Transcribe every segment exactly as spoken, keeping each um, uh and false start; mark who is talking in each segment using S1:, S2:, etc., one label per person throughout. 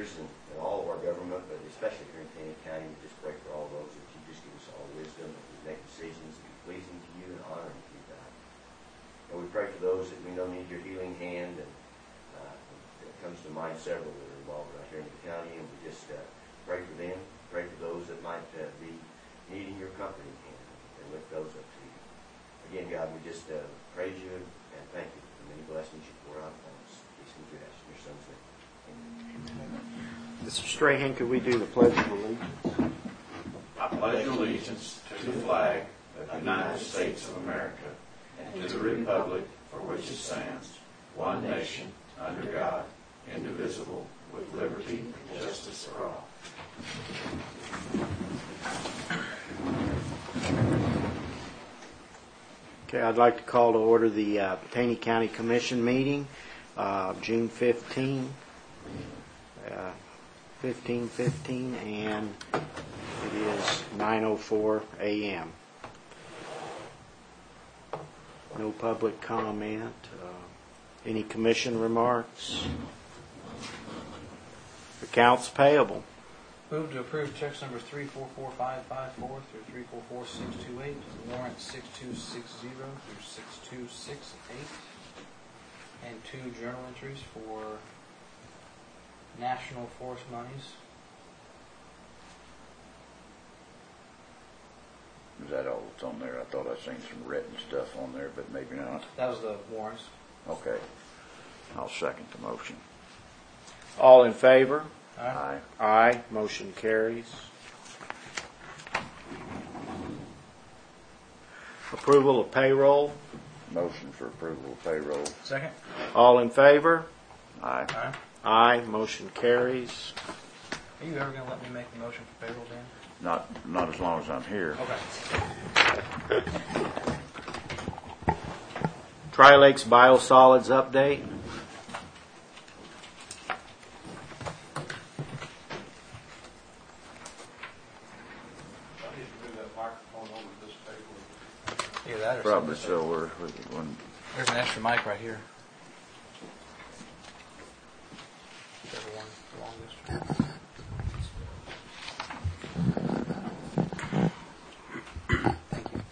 S1: leaders and, and all of our government, but especially here in Taney County, we just pray for all those that you just give us all wisdom that we make decisions that be pleasing to you and honoring to you, God. And we pray for those that we know need your healing hand, and uh, it comes to mind several that are involved right here in the county, and we just uh, pray for them, pray for those that might uh, be needing your comforting hand, and lift those up to you. Again, God, we just uh, praise you and thank you for the many blessings you pour out upon us. These things we ask in your Son's name. Amen.
S2: Mister Strahan, could we do the Pledge of Allegiance?
S3: I pledge allegiance to the flag of the United States of America and to the republic for which it stands, one nation, under God, indivisible, with liberty and justice for all.
S2: Okay, I'd like to call to order the uh, Taney County Commission meeting, uh, June fifteenth, uh, fifteen fifteen, and it is nine oh four a m No public comment. Uh, any commission remarks? Accounts payable.
S4: Move to approve checks numbers three four four five five four through three four four six two eight, warrant six two six zero through six two six eight, and two journal entries for National Forest monies.
S5: Is that all that's on there? I thought I seen some written stuff on there, but maybe not.
S4: That was the warrants.
S5: Okay. I'll second the motion.
S2: All in favor?
S5: Aye.
S2: Aye. Motion carries. Approval of payroll.
S5: Motion for approval of payroll.
S4: Second.
S2: All in favor?
S5: Aye.
S4: Aye.
S2: Aye. Motion carries.
S4: Are you ever going to let me make the motion for payroll, Dan?
S5: Not, not as long as I'm here.
S4: Okay.
S2: Tri-Lakes Biosolids update.
S4: Either that or
S5: Probably
S4: something.
S5: so. We're, when,
S4: There's an extra mic right here. Whichever one, the longest. Thank you.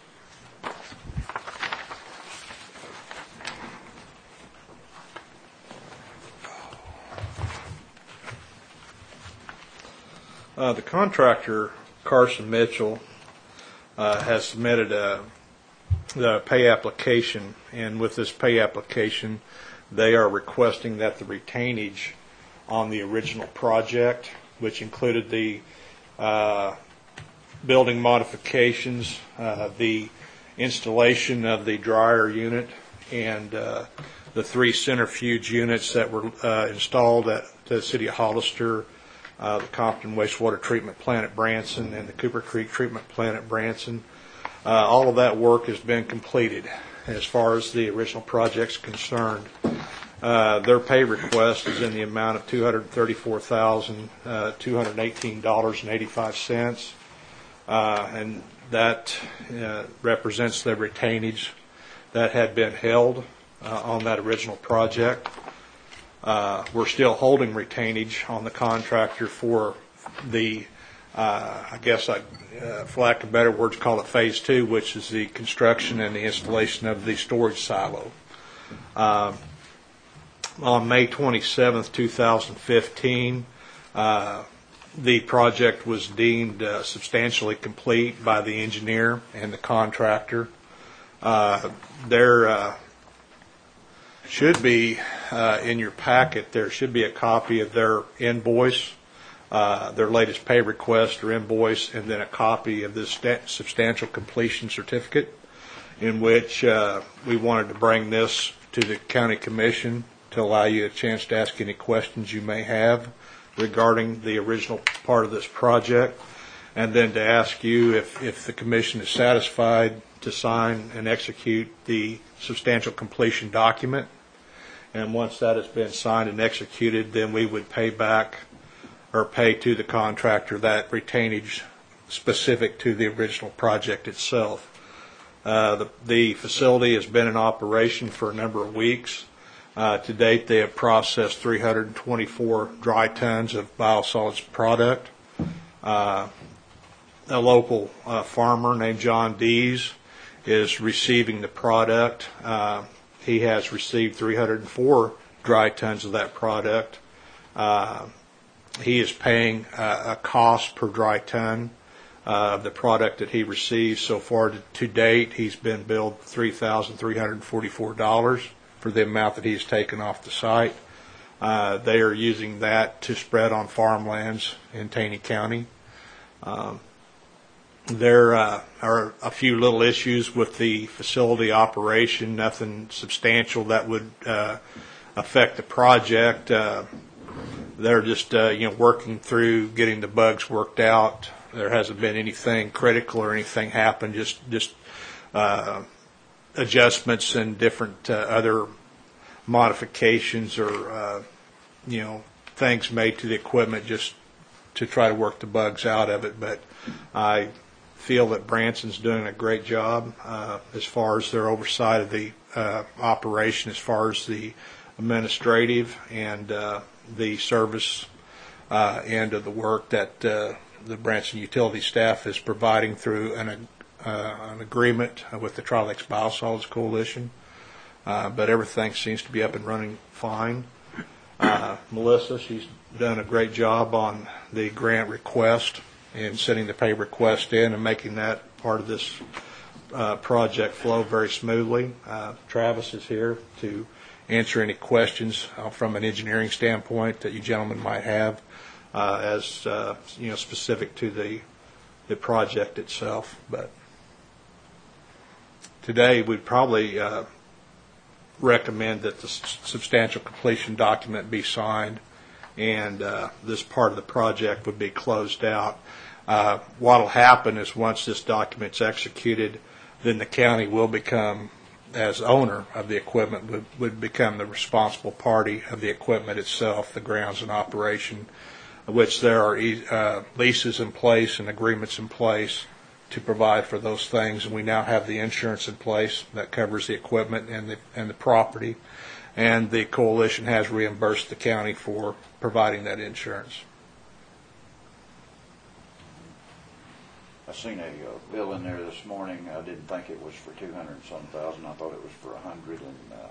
S6: Uh, the contractor, Carson Mitchell, uh, has submitted a, the pay application, and with this pay application, they are requesting that the retainage on the original project, which included the uh, building modifications, uh, the installation of the dryer unit, and uh, the three centrifuge units that were uh, installed at the City of Hollister, Uh, the Compton Wastewater Treatment Plant at Branson, and the Cooper Creek Treatment Plant at Branson. Uh, all of that work has been completed as far as the original project's concerned. Uh, their pay request is in the amount of two hundred thirty-four thousand two hundred eighteen dollars and eighty-five cents, uh, and that uh, represents the retainage that had been held uh, on that original project. Uh, we're still holding retainage on the contractor for the, uh, I guess, I, uh, for lack of better words, call it phase two, which is the construction and the installation of the storage silo. Uh, on May twenty-seventh, two thousand fifteen, uh, the project was deemed uh, substantially complete by the engineer and the contractor. Uh, their uh, should be uh, in your packet. There should be a copy of their invoice, uh, their latest pay request or invoice, and then a copy of this st- substantial completion certificate, in which uh, we wanted to bring this to the county commission to allow you a chance to ask any questions you may have regarding the original part of this project, and then to ask you if, if the commission is satisfied to sign and execute the substantial completion document. And once that has been signed and executed, then we would pay back or pay to the contractor that retainage specific to the original project itself. Uh, the, the facility has been in operation for a number of weeks. Uh, to date, they have processed three hundred twenty-four dry tons of biosolids product. Uh, a local uh, farmer named John Dees is receiving the product. Uh, he has received three hundred four dry tons of that product. Uh, he is paying uh, a cost per dry ton uh, of the product that he receives. So far to, to date, he's been billed three thousand three hundred forty-four dollars for the amount that he's taken off the site. Uh, they are using that to spread on farmlands in Taney County. Um, there uh, are a few little issues with the facility operation, nothing substantial that would uh, affect the project. Uh, they're just uh, you know working through getting the bugs worked out. There hasn't been anything critical or anything happen, just just uh, adjustments and different uh, other modifications or uh, you know things made to the equipment just to try to work the bugs out of it. But I feel that Branson's doing a great job uh, as far as their oversight of the uh, operation, as far as the administrative and uh, the service uh, end of the work that uh, the Branson utility staff is providing through an, uh, an agreement with the Tri-Lakes Biosolids Coalition. Uh, but everything seems to be up and running fine. Uh, Melissa, she's done a great job on the grant request and sending the pay request in and making that part of this uh, project flow very smoothly. Uh, Travis is here to answer any questions uh, from an engineering standpoint that you gentlemen might have uh, as uh, you know specific to the the project itself. But today we'd probably uh, recommend that the s- substantial completion document be signed and uh, this part of the project would be closed out. Uh, what will happen is once this document's executed, then the county will become, as owner of the equipment, would, would become the responsible party of the equipment itself, the grounds and operation, which there are uh, leases in place and agreements in place to provide for those things, and we now have the insurance in place that covers the equipment and the and the property, and the coalition has reimbursed the county for providing that insurance.
S5: I seen a uh, bill in there this morning. I didn't think it was for two hundred and some thousand. I thought it was for a hundred and. Uh,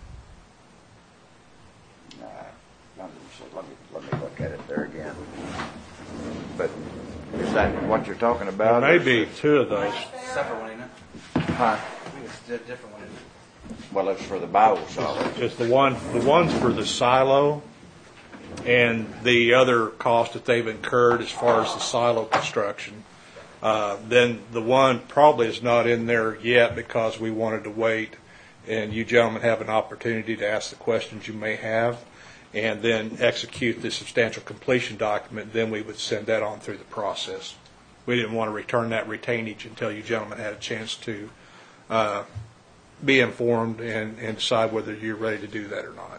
S5: nah, let me let me let me look at it there again. But is that what you're talking about?
S6: There may be two of those.
S4: Separate one, ain't it?
S5: Huh?
S4: I think it's a different one, isn't it?
S5: Well, it's for the biosolids.
S6: Just the one, the one's for the silo, and the other cost that they've incurred as far as the silo construction. Uh, then the one probably is not in there yet because we wanted to wait, and you gentlemen have an opportunity to ask the questions you may have, and then execute the substantial completion document. Then we would send that on through the process. We didn't want to return that retainage until you gentlemen had a chance to uh, be informed and, and decide whether you're ready to do that or not.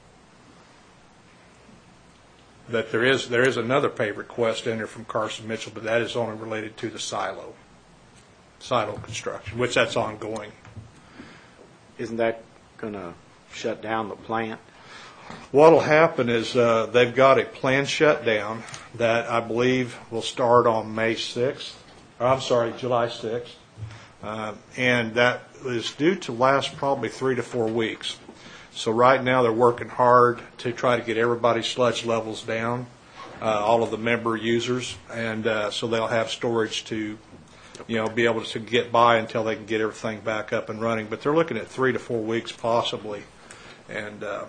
S6: But there is there is another pay request in there from Carson Mitchell, but that is only related to the silo, silo construction, which that's ongoing.
S2: Isn't that going to shut down the plant?
S6: What will happen is uh, they've got a planned shutdown that I believe will start on May sixth. Or I'm sorry, July sixth, uh, and that is due to last probably three to four weeks. So right now they're working hard to try to get everybody's sludge levels down, uh, all of the member users, and uh, so they'll have storage to, you know, be able to get by until they can get everything back up and running. But they're looking at three to four weeks possibly, and uh,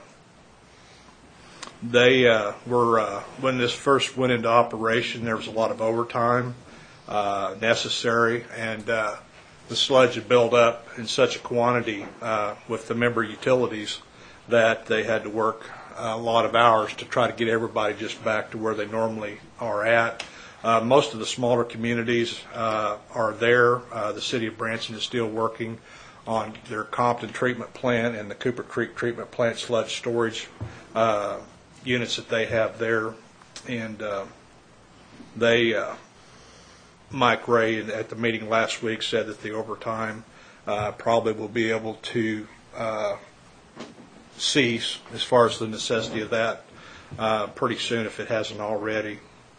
S6: they uh, were uh, when this first went into operation, there was a lot of overtime uh, necessary, and uh, the sludge had built up in such a quantity uh, with the member utilities that they had to work a lot of hours to try to get everybody just back to where they normally are at. Uh, most of the smaller communities uh, are there. Uh, the city of Branson is still working on their Compton treatment plant and the Cooper Creek treatment plant sludge storage uh, units that they have there. And uh, they, uh, Mike Ray at the meeting last week said that the overtime uh, probably will be able to uh, cease as far as the necessity of that uh, pretty soon if it hasn't already.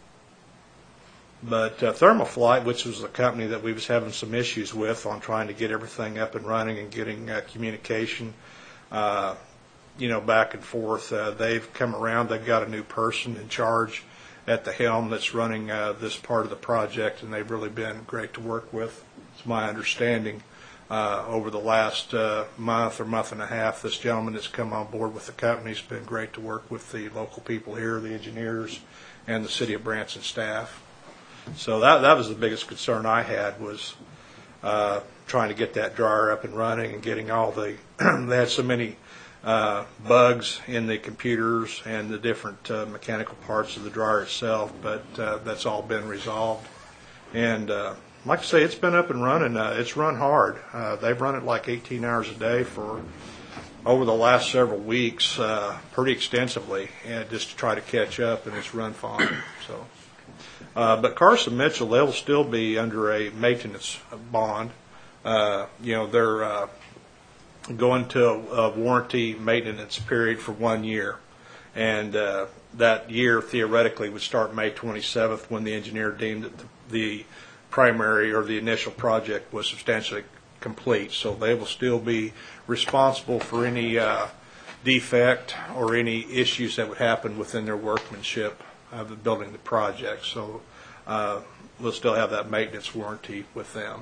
S6: But uh, Thermoflight, which was the company that we was having some issues with on trying to get everything up and running and getting uh, communication, uh, you know, back and forth, uh, they've come around. They've got a new person in charge at the helm that's running uh, this part of the project, and they've really been great to work with. It's my understanding uh, over the last uh, month or month and a half, this gentleman that's come on board with the company has been great to work with the local people here, the engineers, and the City of Branson staff. So that that was the biggest concern I had, was uh, trying to get that dryer up and running and getting all the, they had so many Uh, bugs in the computers and the different uh, mechanical parts of the dryer itself, but uh, that's all been resolved. And uh, like I say, it's been up and running. Uh, it's run hard. Uh, they've run it like eighteen hours a day for over the last several weeks, uh, pretty extensively, and just to try to catch up, and it's run fine. So, uh, but Carson Mitchell, they'll still be under a maintenance bond. Uh, you know, they're uh, going to a, a warranty maintenance period for one year. And uh, that year theoretically would start May twenty-seventh, when the engineer deemed that the, the primary or the initial project was substantially complete. So they will still be responsible for any uh, defect or any issues that would happen within their workmanship of building the project. So uh, we'll still have that maintenance warranty with them.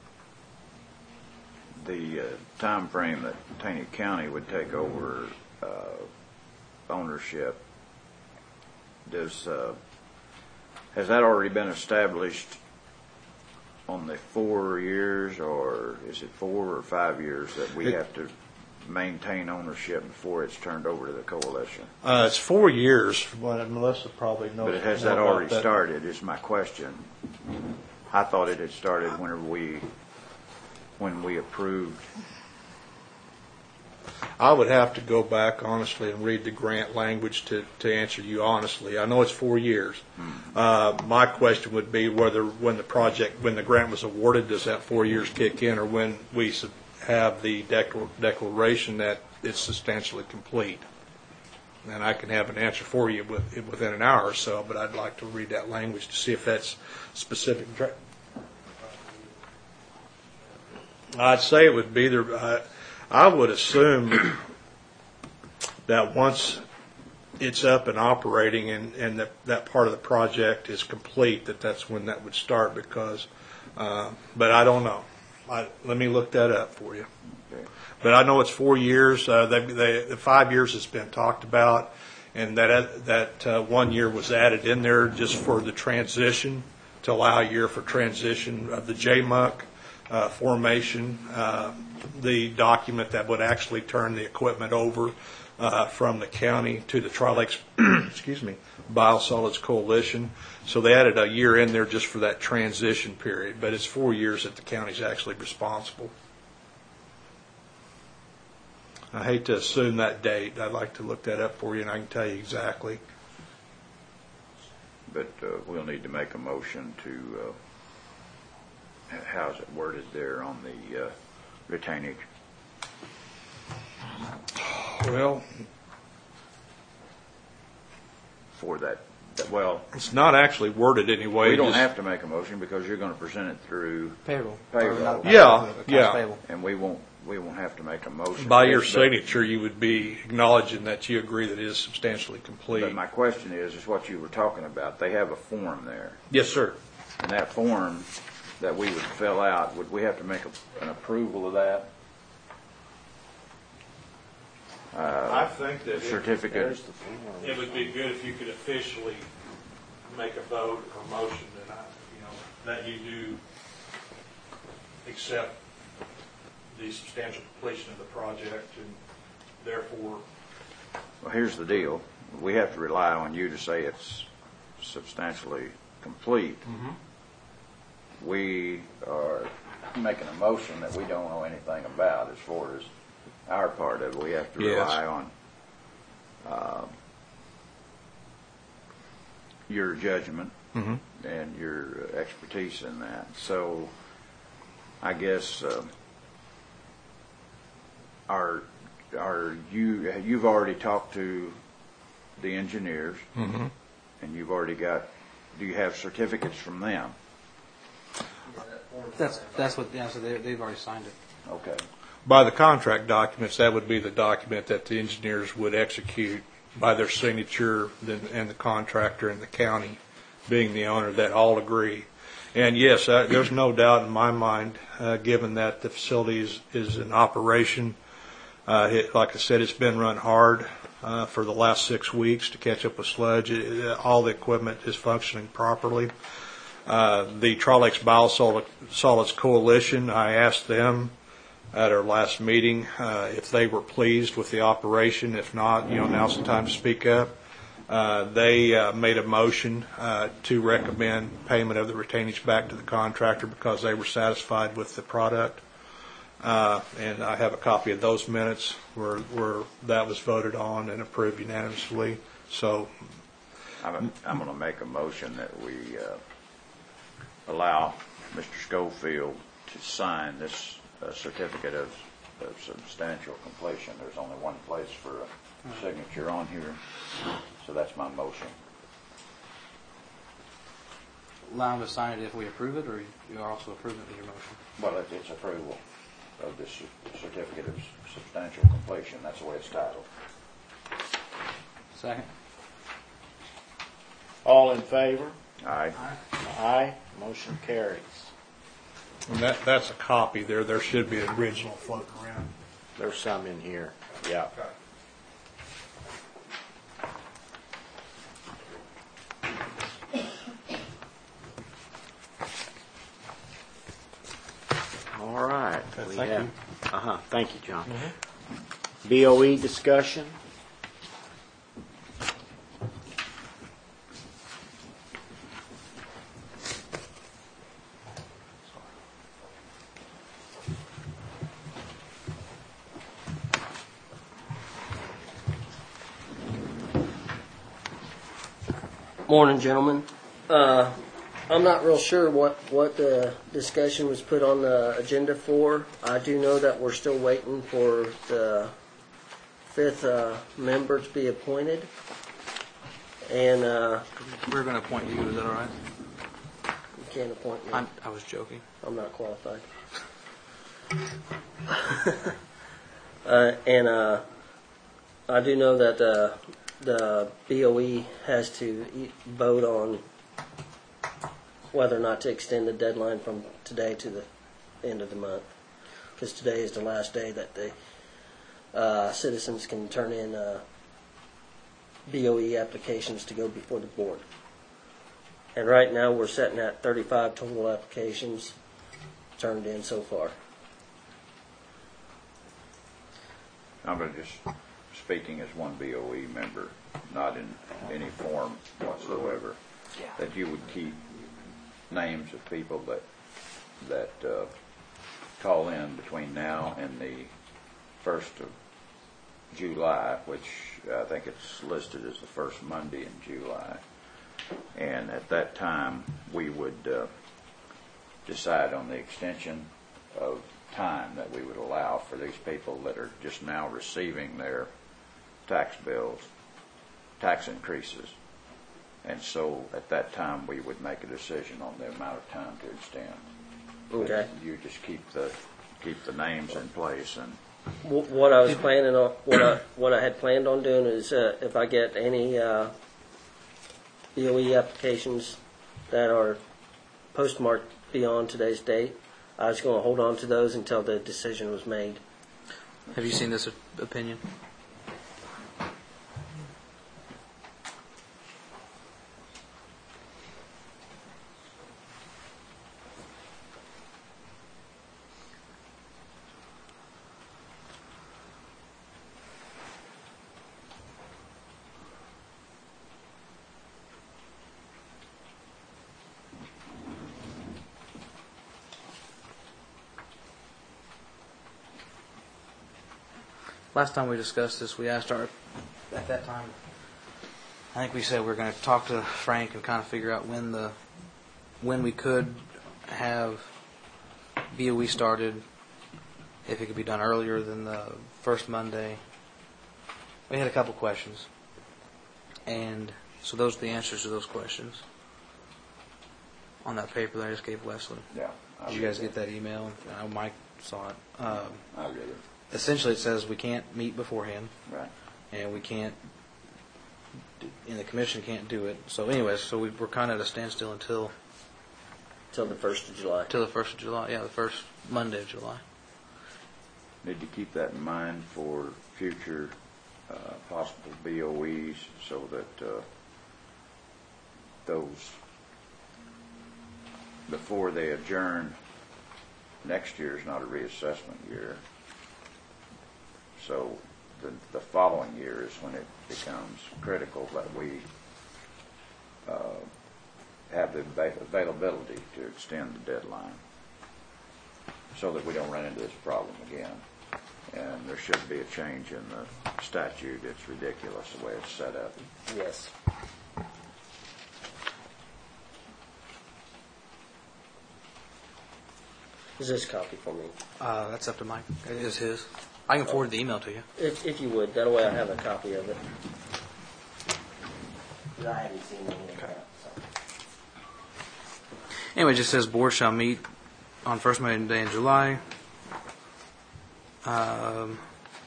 S5: The uh, time frame that Taney County would take over uh, ownership, does uh, has that already been established on the four years, or is it four or five years that we
S6: it,
S5: have to maintain ownership before it's turned over to the coalition?
S6: Uh, it's four years. Well, Melissa probably knows.
S5: But it has that already that. started? Is my question. I thought it had started whenever we. when we approved.
S6: I would have to go back honestly and read the grant language to, to answer you honestly. I know it's four years. Hmm. Uh, my question would be whether when the project, when the grant was awarded, does that four years kick in, or when we have the declar- declaration that it's substantially complete. And I can have an answer for you with, within an hour or so, but I'd like to read that language to see if that's specific. I'd say it would be the. I, I would assume that once it's up and operating, and and that that part of the project is complete, that that's when that would start. Because, uh, but I don't know. I, let me look that up for you. Okay. But I know it's four years. Uh, they, they, the five years has been talked about, and that that uh, one year was added in there just for the transition, to allow a year for transition of the J M U C. Uh, formation, uh, the document that would actually turn the equipment over uh, from the county to the Tri-Lakes, excuse me, Biosolids Coalition. So they added a year in there just for that transition period, but it's four years that the county's actually responsible. I hate to assume that date. I'd like to look that up for you, and I can tell you exactly.
S5: But uh, we'll need to make a motion to. Uh How's it worded there on the uh, retainage?
S6: Well,
S5: for that, that, well,
S6: it's not actually worded anyway.
S5: We don't
S6: just,
S5: have to make a motion because you're going to present it through
S4: payroll.
S5: Payroll.
S6: Yeah, yeah.
S4: Payable.
S5: And we won't we won't have to make a motion.
S6: By your signature, you would be acknowledging that you agree that it is substantially complete.
S5: But my question is, is what you were talking about. They have a form there.
S6: Yes, sir.
S5: And that form that we would fill out, would we have to make a, an approval of that? Uh,
S6: I think that
S5: certificate.
S6: It, it would be good if you could officially make a vote or motion that I, you know, that you do accept the substantial completion of the project, and therefore.
S5: Well, here's the deal. We have to rely on you to say it's substantially complete.
S6: Mm-hmm.
S5: We are making a motion that we don't know anything about as far as our part of it. We have to
S6: yes.
S5: rely on uh, your judgment
S6: mm-hmm.
S5: and your expertise in that. So I guess uh, our are you, you've already talked to the engineers,
S6: Mm-hmm.
S5: and you've already got, do you have certificates from them?
S4: That's, that's what, yeah, so they, they've already signed it.
S5: Okay.
S6: By the contract documents, that would be the document that the engineers would execute by their signature, then- and the contractor and the county being the owner, that all agree. And yes, uh, there's no doubt in my mind, uh, given that the facility is, is in operation. Uh, it, like I said, it's been run hard uh, for the last six weeks to catch up with sludge. It, it, all the equipment is functioning properly. Uh, the Trollex Biosolids Coalition, I asked them at our last meeting uh, if they were pleased with the operation. If not, you know, now's the time to speak up. Uh, they uh, made a motion uh, to recommend payment of the retainage back to the contractor because they were satisfied with the product. Uh, and I have a copy of those minutes where, where that was voted on and approved unanimously. So
S5: I'm, I'm going to make a motion that we uh, allow Mister Schofield to sign this uh, certificate of, of substantial completion. There's only one place for a signature on here, so that's my motion.
S4: Allow them to sign it if we approve it, or you are also approving it with your motion?
S5: Well, it- it's approval of this cer- certificate of substantial completion. That's the way it's titled.
S4: Second?
S2: All in favor?
S5: Aye.
S2: Aye. Motion carries.
S6: and that, that's a copy there. There should be an original floating around.
S2: There's some in here. Yeah. All right.
S6: Okay,
S2: We
S6: thank
S2: have-
S6: you.
S2: Uh-huh. Thank you, John. B O E discussion.
S7: Morning, gentlemen. Uh, I'm not real sure what, what the discussion was put on the agenda for. I do know that we're still waiting for the fifth uh, member to be appointed. And uh,
S4: We're going to appoint you, is that all right?
S7: you can't appoint me.
S4: I'm, I was joking.
S7: I'm not qualified. uh, and uh, I do know that uh, the B O E has to e- vote on whether or not to extend the deadline from today to the end of the month. Because today is the last day that the uh, citizens can turn in uh, B O E applications to go before the board. And right now we're sitting at thirty-five total applications turned in so far.
S5: I'm going to just, speaking as one B O E member, not in any form whatsoever, that you would keep names of people that that uh, call in between now and the first of July, which I think it's listed as the first Monday in July. And at that time, we would uh, decide on the extension of time that we would allow for these people that are just now receiving their tax bills, tax increases. And so at that time, we would make a decision on the amount of time to extend.
S7: Okay.
S5: You just keep the keep the names in place, and
S7: Wh- What I was planning on, what I, what I had planned on doing is uh, if I get any uh, B O E applications that are postmarked beyond today's date, I was going to hold on to those until the decision was made.
S4: Have you seen this opinion? Last time we discussed this, we asked our, at that time, I think we said we were going to talk to Frank and kind of figure out when the, when we could have B O E started if it could be done earlier than the first Monday. We had a couple questions. And so those are the answers to those questions on that paper that I just gave Wesley.
S5: Yeah. I
S4: Did you
S5: read
S4: guys get that email? I know Mike saw it. Um,
S5: I read it.
S4: essentially, it says we can't meet beforehand,
S5: Right.
S4: and we can't, and the commission can't do it. So anyways, so we, we're kind of at a standstill until
S7: Till the first of July.
S4: until the first of July. Yeah, the first Monday of July.
S5: Need to keep that in mind for future uh, possible B O Es so that uh, those, before they adjourn, next year is not a reassessment year. So the, the following year is when it becomes critical that we uh, have the ava- availability to extend the deadline so that we don't run into this problem again. And there should be a change in the statute. It's ridiculous the way it's set up.
S7: Yes. Is this a copy for me?
S4: Uh, that's up to Mike. It is his. I can forward the email to you.
S7: If, if you would, that way I have a copy of it. 'Cause I haven't seen any of that. So.
S4: Anyway, it just says board shall meet on first Monday in July. Um,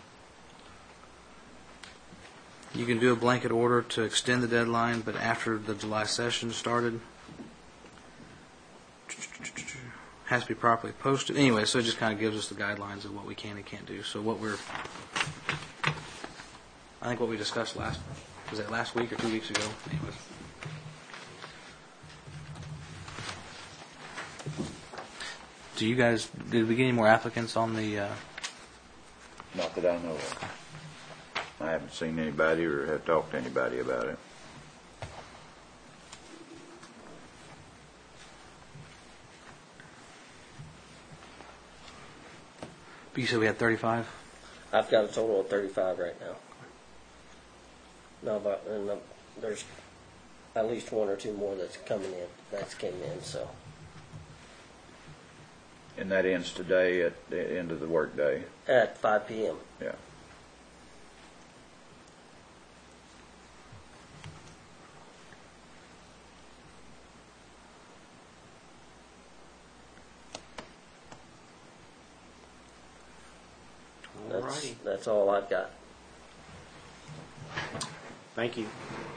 S4: you can do a blanket order to extend the deadline, but after the July session started, has to be properly posted. Anyway, so it just kind of gives us the guidelines of what we can and can't do. So what we're, I think what we discussed last, was that last week or two weeks ago? Anyways. Do you guys, did we get any more applicants on the, uh,
S5: Not that I know of. I haven't seen anybody or have talked to anybody about it.
S4: you said we had thirty-five?
S7: I've got a total of thirty-five right now. No, but and, uh, there's at least one or two more that's coming in. That's came in, so.
S5: And that ends today at the end of the workday.
S7: At five p.m.
S5: Yeah.
S7: That's,
S2: Alrighty.
S7: that's all I've got.
S2: Thank you.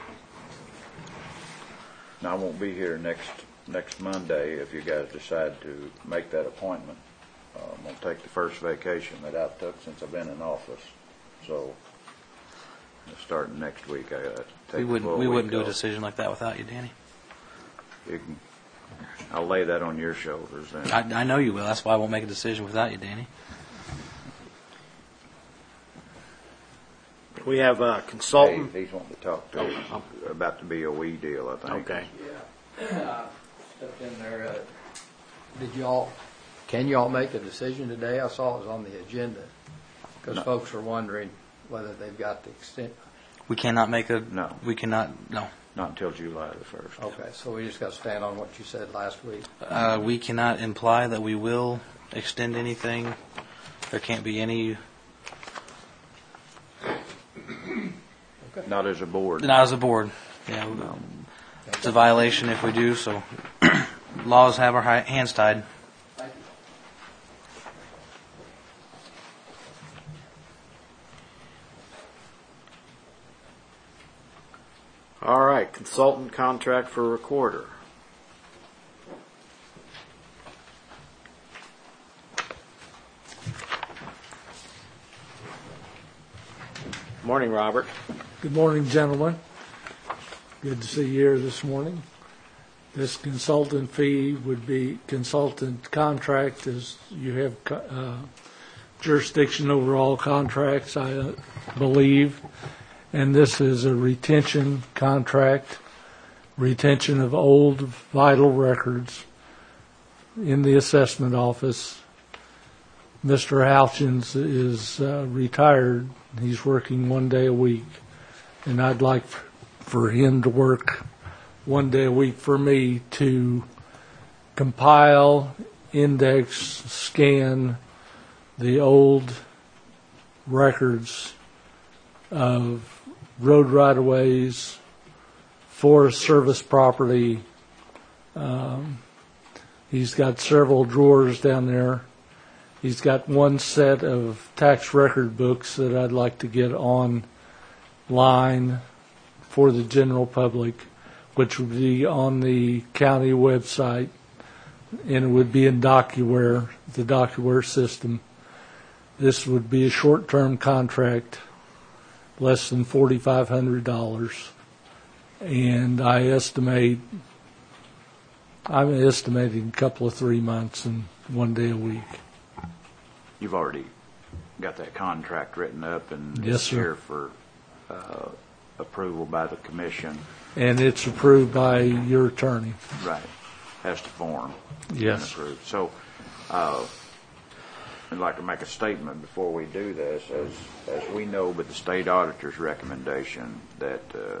S5: Now, I won't be here next next Monday if you guys decide to make that appointment. Uh, I'm going to take the first vacation that I've took since I've been in office. So, starting next week, I got to take
S4: We
S5: a
S4: wouldn't,
S5: full
S4: we
S5: week
S4: wouldn't do a
S5: off.
S4: decision like that without you, Danny.
S5: You can, I'll lay that on your shoulders then.
S4: I, I know you will. That's why I won't make a decision without you, Danny.
S2: We have a
S5: Dave,
S2: consultant.
S5: he's wanting to talk to you about the B O E deal, I think.
S2: Okay.
S8: Yeah, stepped in there. Uh, did y'all, can y'all make a decision today? I saw it was on the agenda because
S5: No.
S8: folks are wondering whether they've got the extent.
S4: We cannot make a,
S5: No.
S4: we cannot, no.
S5: Not until July the first.
S8: Okay, so we just got to stand on what you said last week.
S4: Uh, we cannot imply that we will extend anything. There can't be any,
S5: Not as a board.
S4: not as a board. Yeah, it's a violation if we do, so laws have our hi- hands tied.
S8: Thank you.
S2: All right, consultant contract for recorder. Morning, Robert.
S9: Good morning, gentlemen. Good to see you here this morning. This consultant fee would be consultant contract, as you have uh, jurisdiction over all contracts, I uh, believe. And this is a retention contract, retention of old vital records in the assessment office. Mister Halchins is uh, retired. He's working one day a week, and I'd like f- for him to work one day a week for me to compile, index, scan the old records of road right-of-ways, Forest Service property. Um, he's got several drawers down there. He's got one set of tax record books that I'd like to get online for the general public, which would be on the county website, and it would be in DocuWare, the DocuWare system. This would be a short-term contract, less than forty-five hundred dollars, and I estimate, I'm estimating a couple of three months and one day a week.
S5: You've already got that contract written up and
S9: Yes,
S5: it's
S9: sir.
S5: here for uh, approval by the commission.
S9: And it's approved by your attorney.
S5: Right. Has to form.
S9: Yes.
S5: And approved. So, uh, I'd like to make a statement before we do this. As, as we know with the state auditor's recommendation that uh,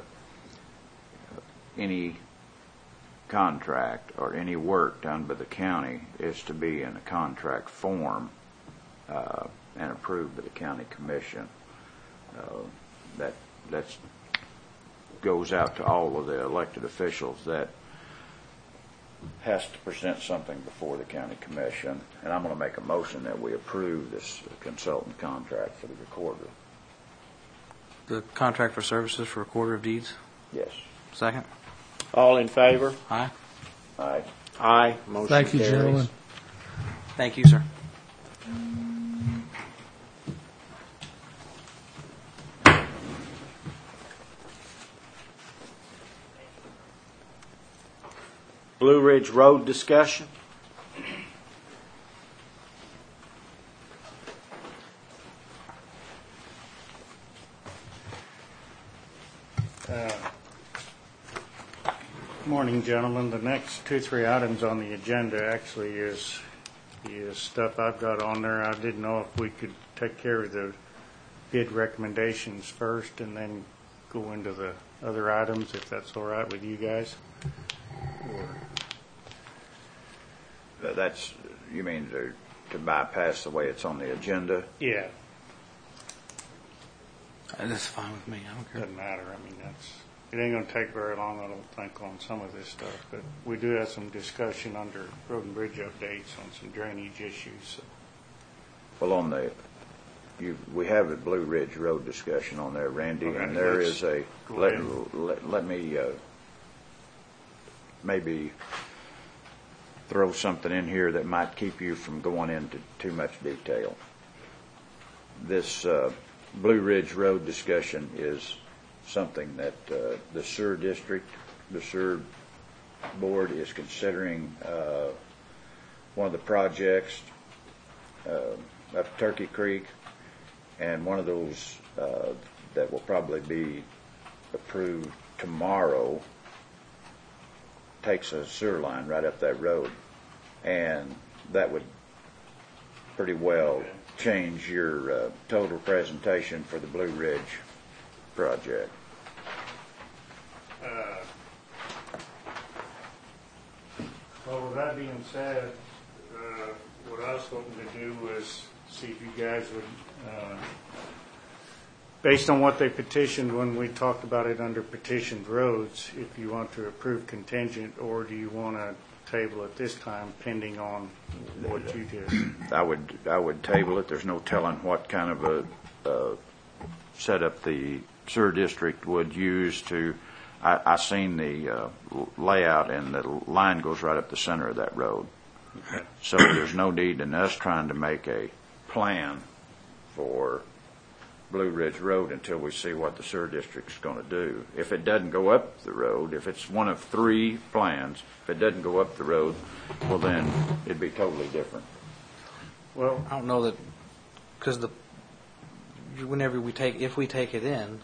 S5: any contract or any work done by the county is to be in a contract form uh, and approved by the county commission. Uh, that that's goes out to all of the elected officials. That has to present something before the county commission, and I'm going to make a motion that we approve this consultant contract for the recorder.
S4: The contract for services for recorder of deeds.
S5: Yes.
S4: Second.
S2: All in favor?
S4: Aye.
S5: Aye.
S2: Aye. Motion
S9: Thank you,
S2: carries.
S9: gentlemen.
S4: Thank you, sir.
S2: Blue Ridge Road discussion.
S10: Morning, gentlemen. The next two, three items on the agenda actually is, is stuff I've got on there. I didn't know if we could take care of the bid recommendations first and then go into the other items, if that's all right with you guys. Or
S5: Uh, That's, you mean to, to bypass the way it's on the agenda?
S10: Yeah,
S4: Uh, That's fine with me. I don't care.
S10: doesn't matter. I mean, that's, it ain't gonna take very long, I don't think, on some of this stuff. But we do have some discussion under road and bridge updates on some drainage issues. So
S5: Well, on the, you, we have a Blue Ridge Road discussion on there, Randy,
S10: Okay,
S5: and there
S10: let's
S5: is a,
S10: go
S5: let,
S10: ahead.
S5: let, let me, uh, maybe throw something in here that might keep you from going into too much detail. This, uh, Blue Ridge Road discussion is something that, uh, the sewer district, the sewer board is considering, uh, one of the projects, uh, up Turkey Creek, and one of those uh, that will probably be approved tomorrow takes a sewer line right up that road, and that would pretty well change your uh, total presentation for the Blue Ridge project.
S10: Uh, Well, with that being said, uh, what I was hoping to do was see if you guys would, uh, based on what they petitioned when we talked about it under petitioned roads, if you want to approve contingent, or do you want to table it this time pending on what you did?
S5: I would I would table it. There's no telling what kind of a uh, setup the sewer district would use to. I, I seen the uh, layout, and the line goes right up the center of that road.
S10: Okay.
S5: So there's no need in us trying to make a plan for Blue Ridge Road until we see what the sewer district's going to do. If it doesn't go up the road, if it's one of three plans, if it doesn't go up the road, well then it'd be totally different.
S10: Well,
S4: I don't know that, because the, whenever we take, if we take it in,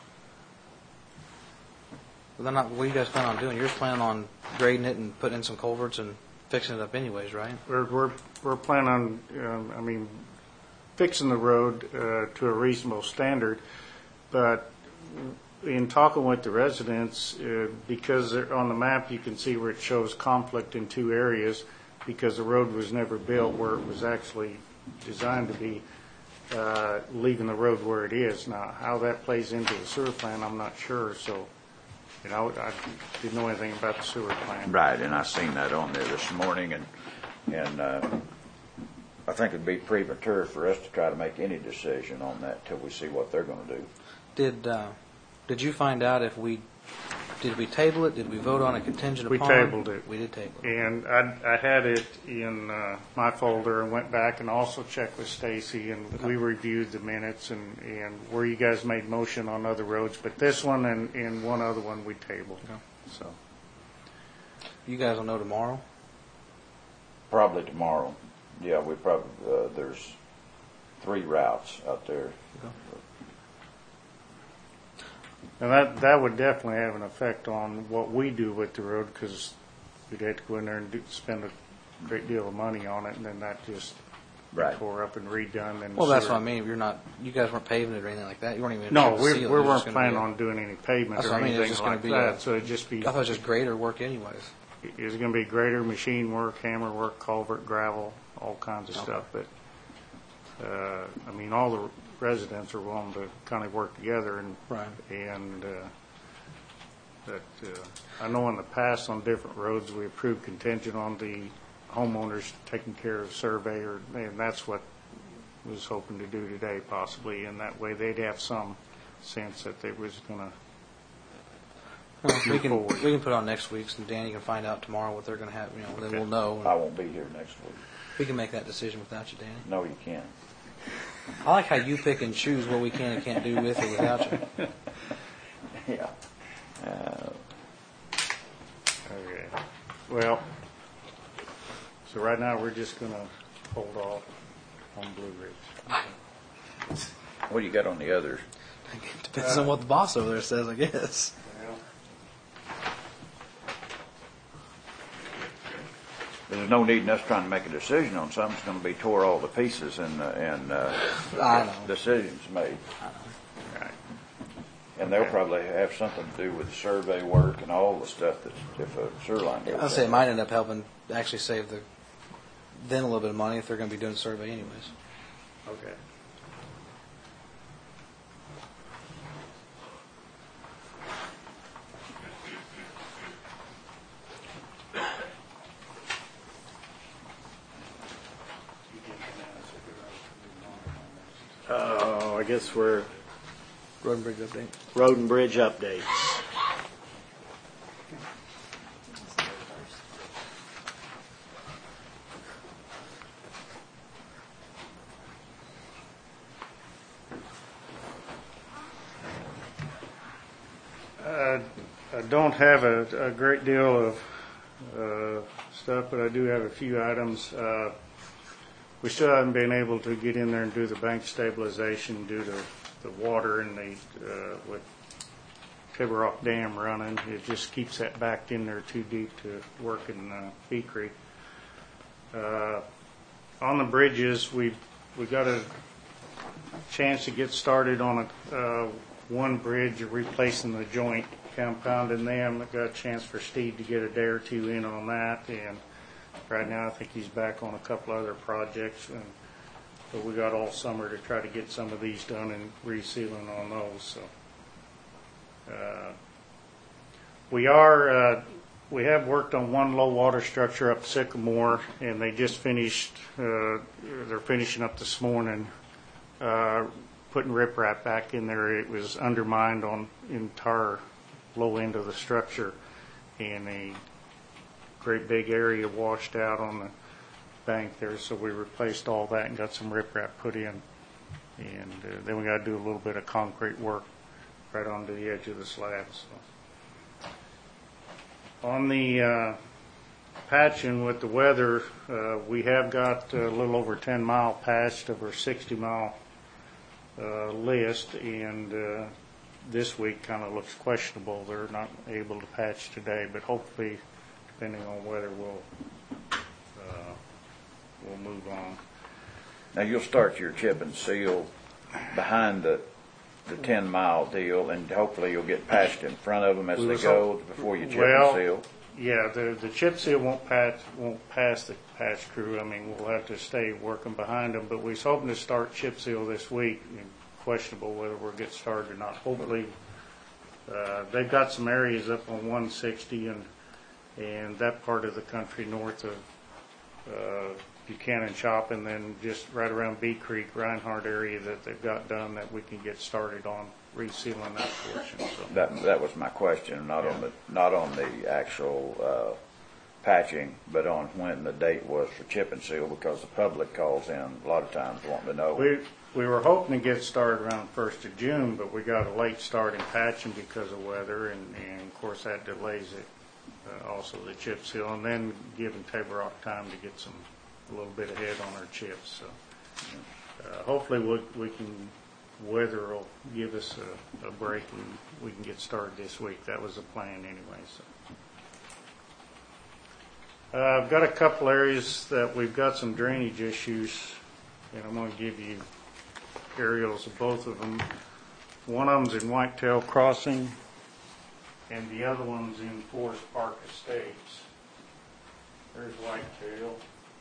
S4: well, then not, what are you guys plan on doing? You're just planning on grading it and putting in some culverts and fixing it up anyways, right?
S10: we're, we're, we're planning on, um, I mean, fixing the road uh, to a reasonable standard, but in talking with the residents, uh, because they're on the map you can see where it shows conflict in two areas, because the road was never built where it was actually designed to be uh, leaving the road where it is. Now, how that plays into the sewer plant, I'm not sure, so, you know, I didn't know anything about the sewer plant.
S5: Right, and I seen that on there this morning, and, and, uh, I think it'd be premature for us to try to make any decision on that till we see what they're gonna do.
S4: Did, uh, did you find out if we, did we table it? Did we vote on a contingent
S10: We
S4: upon?
S10: tabled it.
S4: We did table it.
S10: And I, I had it in uh, my folder and went back and also checked with Stacy, and we reviewed the minutes and, and where you guys made motion on other roads, but this one and, and one other one we tabled. So
S4: You guys will know tomorrow?
S5: Probably tomorrow. Yeah, we probably, uh, there's three routes out there.
S10: And that, that would definitely have an effect on what we do with the road, because we'd have to go in there and do, spend a great deal of money on it, and then that just
S5: Right.
S10: tore up and redone. And
S4: Well, that's
S10: sewer-
S4: what I mean. You're not, you guys weren't paving it or anything like that. You weren't even.
S10: No,
S4: gonna
S10: we,
S4: seal it.
S10: we
S4: It was
S10: weren't
S4: just gonna
S10: planning
S4: be a-
S10: on doing any pavement
S4: That's
S10: or
S4: what I mean. It's
S10: anything
S4: just gonna
S10: like
S4: be
S10: that,
S4: a-
S10: so it'd just be,
S4: I thought it was just grader work anyways.
S10: it's gonna be greater machine work, hammer work, culvert, gravel, all kinds of
S4: Okay.
S10: stuff, but, uh, I mean, all the residents are willing to kind of work together and,
S4: Right.
S10: and, uh, that, uh, I know in the past on different roads, we approved contingent on the homeowners taking care of survey, or, and that's what was hoping to do today possibly, and that way they'd have some sense that they was gonna,
S4: Well, we
S10: Move
S4: can
S10: forward.
S4: we can put on next week's, and Danny can find out tomorrow what they're going to have. You know, then
S10: Okay.
S4: we'll know.
S5: I won't be here next week.
S4: We can make that decision without you, Danny.
S5: No, you can't.
S4: I like how you pick and choose what we can and can't do with or without you.
S5: Yeah. Uh,
S10: okay, well, so right now, we're just gonna hold off on Blue Ridge.
S5: what do you got on the others?
S4: Depends on what the boss over there says, I guess.
S5: There's no need in us trying to make a decision on something that's going to be tore all to pieces and, uh, and uh,
S4: I know.
S5: decisions made.
S10: Right.
S5: And they'll
S10: Okay.
S5: probably have something to do with the survey work and all the stuff that if a sewer line goes
S4: I'll say it
S5: down.
S4: might end up helping actually save the then a little bit of money if they're going to be doing a survey anyways.
S10: Okay.
S2: Oh, I guess we're
S4: Road and bridge update.
S2: road and bridge updates.
S10: Uh, I don't have a, a great deal of uh, stuff, but I do have a few items. Uh, We still haven't been able to get in there and do the bank stabilization due to the water and the, uh, with Tibber Rock Dam running. It just keeps that backed in there too deep to work in uh, Bee Creek. Uh, On the bridges, we we got a chance to get started on a, uh, one bridge, replacing the joint, compounding them. I got a chance for Steve to get a day or two in on that, and right now I think he's back on a couple other projects, and so we got all summer to try to get some of these done and resealing on those. So uh, we are uh, we have worked on one low water structure up Sycamore, and they just finished. Uh, they're finishing up this morning. Uh, putting riprap back in there. It was undermined on the entire low end of the structure, and a great big area washed out on the bank there, so we replaced all that and got some riprap put in. And uh, then we got to do a little bit of concrete work right onto the edge of the slab. So. On the uh, patching with the weather, uh, we have got a little over ten mile patched of our sixty mile uh, list, and uh, this week kind of looks questionable. They're not able to patch today, but hopefully, depending on weather, we'll uh, we'll move on.
S5: Now, you'll start your chip and seal behind the, the ten mile deal, and hopefully you'll get patched in front of them as
S10: We
S5: they
S10: was
S5: go
S10: hope-
S5: before you chip
S10: well,
S5: and seal.
S10: yeah, the, the chip seal won't pass, won't pass the patch crew. I mean, we'll have to stay working behind them, but we was hoping to start chip seal this week. And questionable whether we'll get started or not. Hopefully, uh, they've got some areas up on one sixty and, and that part of the country north of, uh, Buchanan Shop, and then just right around Bee Creek, Reinhardt area that they've got done that we can get started on resealing that portion. So.
S5: That that was my question, not on the not on the actual uh, patching, but on when the date was for chip and seal, because the public calls in a lot of times wanting to know.
S10: We we were hoping to get started around first of June, but we got a late start in patching because of weather, and, and of course that delays it. Uh, also the chip seal, and then giving Tabor Rock time to get some. A little bit ahead on our chips, so uh, hopefully we we can weather will give us a, a break and we can get started this week. That was the plan anyway. So uh, I've got a couple areas that we've got some drainage issues, and I'm going to give you aerials of both of them. One of them's in Whitetail Crossing, and the other one's in Forest Park Estates. There's Whitetail.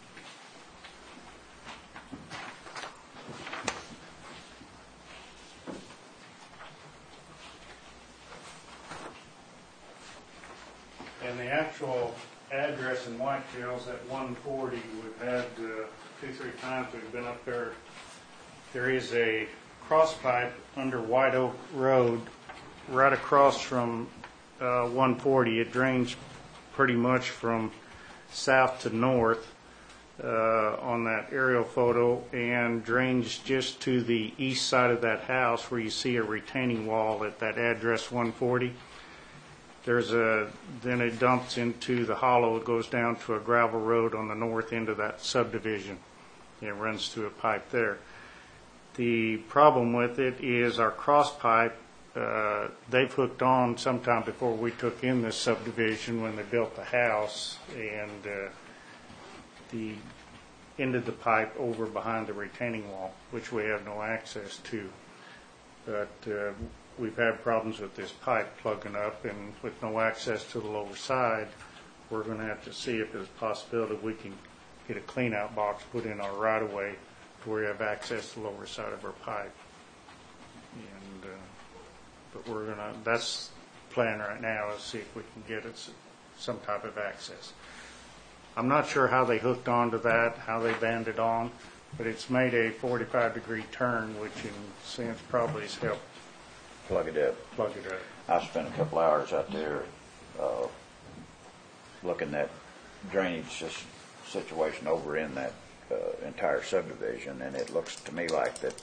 S10: And the actual address in Whitetail's at one forty. We've had uh, two, three times we've been up there. There is a cross pipe under White Oak Road right across from uh, one forty. It drains pretty much from south to north uh, on that aerial photo, and drains just to the east side of that house where you see a retaining wall at that address one forty. There's a, then it dumps into the hollow. It goes down to a gravel road on the north end of that subdivision. It runs through a pipe there. The problem with it is our cross pipe, uh, they've hooked on sometime before we took in this subdivision when they built the house, and uh, the end of the pipe over behind the retaining wall, which we have no access to. But uh, we've had problems with this pipe plugging up, and with no access to the lower side, we're going to have to see if there's a possibility we can get a clean out box put in our right of way to where we have access to the lower side of our pipe. And uh, but we're going to, that's the plan right now, is see if we can get it some type of access. I'm not sure how they hooked onto that, how they banded on, but it's made a forty-five degree turn, which in a sense probably has helped
S5: Plug it up.
S10: plug it up.
S5: I spent a couple hours out there uh, looking at drainage s- situation over in that uh, entire subdivision, and it looks to me like that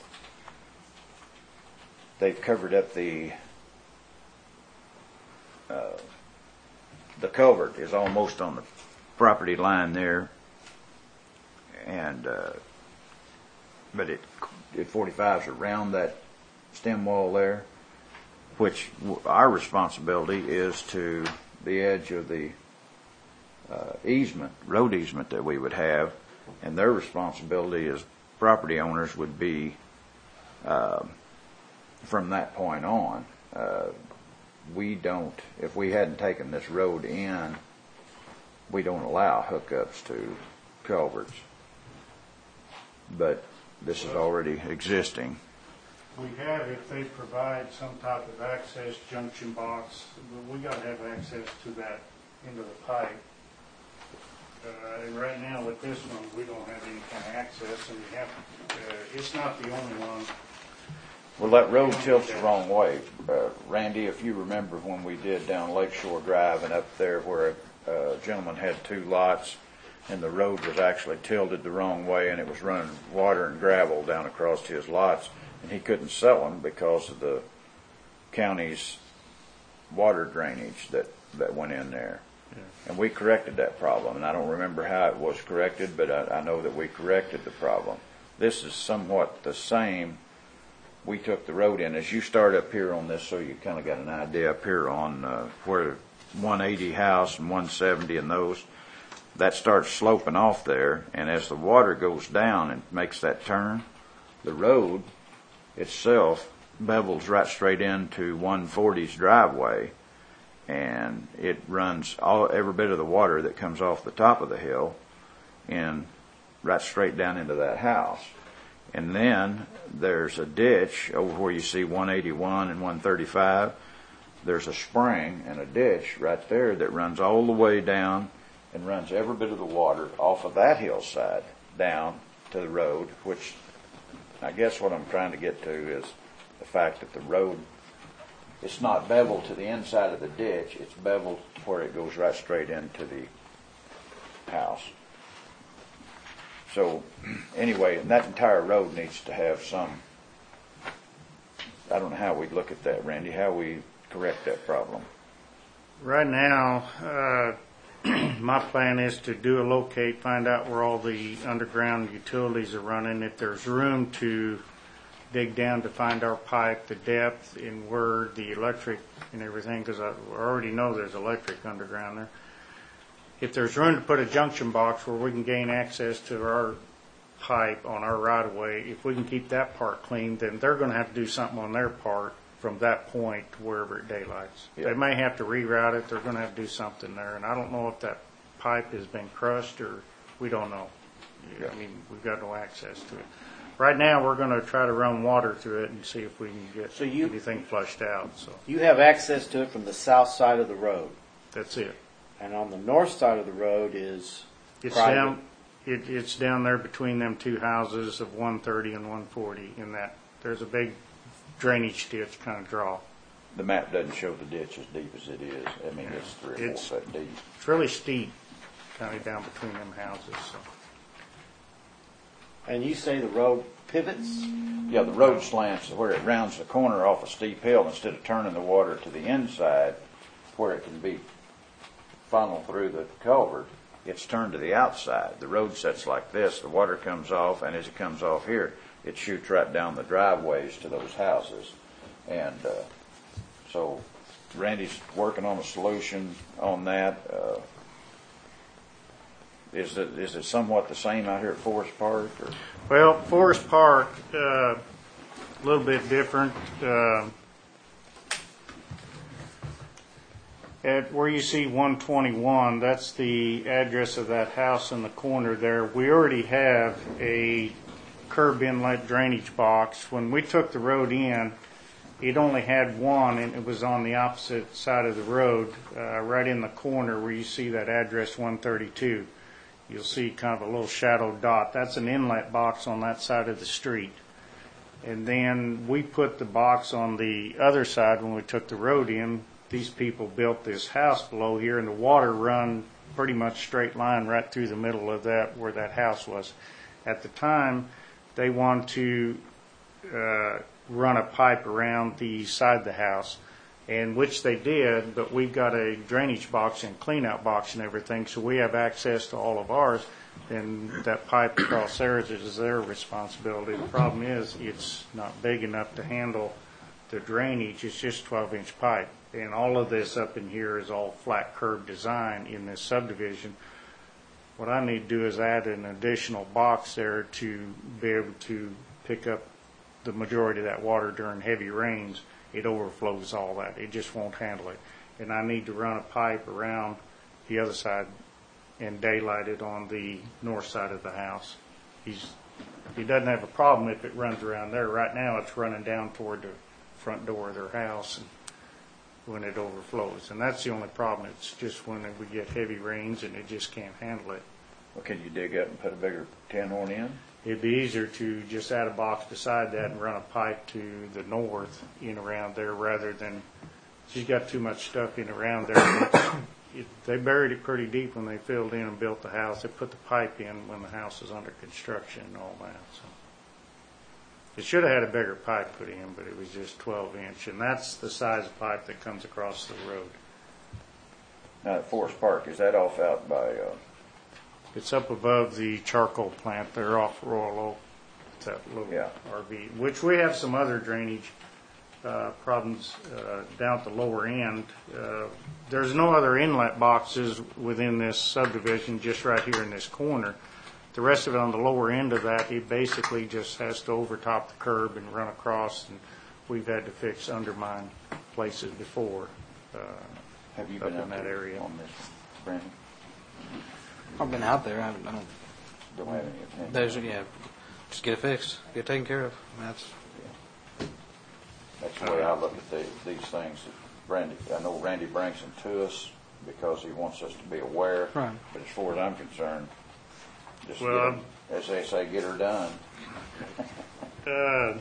S5: they've covered up the uh, the culvert is almost on the property line there, and uh, but it it forty-fives around that stem wall there, which w- our responsibility is to the edge of the uh, easement, road easement that we would have, and their responsibility as property owners would be uh, from that point on. Uh, we don't, if we hadn't taken this road in, we don't allow hookups to culverts. But this is already existing.
S10: We have, if they provide some type of access junction box, but we got to have access to that end of the pipe. Uh, and right now with this one, we don't have any kind of access, and we have, uh, it's not the only one.
S5: Well, that road tilts the wrong way. Uh, Randy, if you remember when we did down Lakeshore Drive and up there where a uh, gentleman had two lots, and the road was actually tilted the wrong way, and it was running water and gravel down across his lots, and he couldn't sell them because of the county's water drainage that, that went in there. Yeah. And we corrected that problem, and I don't remember how it was corrected, but I, I know that we corrected the problem. This is somewhat the same. We took the road in. As you start up here on this, so you kind of got an idea up here on uh, where one eighty house and one seventy and those, that starts sloping off there, and as the water goes down and makes that turn, the road itself bevels right straight into one forty's driveway, and it runs all every bit of the water that comes off the top of the hill in right straight down into that house. And then there's a ditch over where you see one eighty-one and one thirty-five. There's a spring and a ditch right there that runs all the way down and runs every bit of the water off of that hillside down to the road, which I guess what I'm trying to get to is the fact that the road, it's not beveled to the inside of the ditch, it's beveled to where it goes right straight into the house. So anyway, and that entire road needs to have some, I don't know how we'd look at that, Randy, how we correct that problem.
S10: Right now, uh, my plan is to do a locate, find out where all the underground utilities are running, if there's room to dig down to find our pipe, the depth, and where the electric and everything, because I already know there's electric underground there. If there's room to put a junction box where we can gain access to our pipe on our right-of-way, if we can keep that part clean, then they're going to have to do something on their part from that point to wherever it daylights.
S5: Yeah.
S10: They may have to reroute it. They're going to have to do something there, and I don't know if that pipe has been crushed or we don't know.
S5: Yeah.
S10: I mean, we've got no access to it. Right now, we're going to try to run water through it and see if we can get
S2: So you-
S10: anything flushed out. So
S2: You have access to it from the south side of the road,
S10: that's it.
S2: and on the north side of the road is
S10: It's
S2: private.
S10: down. It, it's down there between them two houses of one thirty and one forty. In that, there's a big drainage ditch kind of draw.
S5: The map doesn't show the ditch as deep as it is. I mean, it's three or four
S10: It's-
S5: foot deep.
S10: It's really steep, kind of down between them houses. So.
S2: And you say the road pivots?
S5: Yeah, the road slants where it rounds the corner off a steep hill. Instead of turning the water to the inside where it can be funneled through the culvert, it's turned to the outside. The road sets like this. The water comes off, and as it comes off here, it shoots right down the driveways to those houses. And uh, so Randy's working on a solution on that. Uh, is it is it somewhat the same out here at Forest Park? Or?
S10: Well, Forest Park, uh, a little bit different. Uh, at where you see one twenty-one, that's the address of that house in the corner there. We already have a curb inlet drainage box. When we took the road in, it only had one, and it was on the opposite side of the road, uh, right in the corner where you see that address one thirty-two. You'll see kind of a little shadow dot. That's an inlet box on that side of the street. And then we put the box on the other side when we took the road in. These people built this house below here, and the water run pretty much straight line right through the middle of that where that house was. At the time, they wanted to uh, run a pipe around the side of the house, and which they did, but we've got a drainage box and cleanout box and everything, so we have access to all of ours, and that pipe across theirs is their responsibility. The problem is it's not big enough to handle the drainage. It's just twelve inch pipe, and all of this up in here is all flat curb design in this subdivision. What I need to do is add an additional box there to be able to pick up the majority of that water during heavy rains. It overflows all that. It just won't handle it. And I need to run a pipe around the other side and daylight it on the north side of the house. He's, he doesn't have a problem if it runs around there. Right now it's running down toward the front door of their house and when it overflows. And that's the only problem. It's just when we get heavy rains and it just can't handle it.
S5: Well, can you dig up and put a bigger tin horn in?
S10: It'd be easier to just add a box beside that and run a pipe to the north in around there rather than, she's got too much stuff in around there. It, they buried it pretty deep when they filled in and built the house. They put the pipe in when the house was under construction and all that. So it should have had a bigger pipe put in, but it was just twelve inch, and that's the size of pipe that comes across the road.
S5: Now, at Forest Park, is that off out by, uh,
S10: It's up above the charcoal plant there off Royal Oak. It's that little
S5: Yeah.
S10: R V, which we have some other drainage uh, problems uh, down at the lower end. Uh, there's no other inlet boxes within this subdivision, just right here in this corner. The rest of it on the lower end of that, it basically just has to overtop the curb and run across, and we've had to fix undermine places before. Uh,
S5: Have you
S10: up
S5: been
S10: in
S5: up
S10: that
S5: there
S10: area.
S5: on this, Brandon?
S4: I've been out there. I, I don't.
S5: Don't have any opinion.
S4: There's yeah. Just get it fixed. Get it taken care of. I mean, that's
S5: That's the way I look at the, these things. Randy, I know Randy brings them to us because he wants us to be aware.
S4: Right.
S5: But as far as I'm concerned, just
S10: Well,
S5: get
S10: I'm-
S5: 'em, as they say, get her done.
S10: Uh,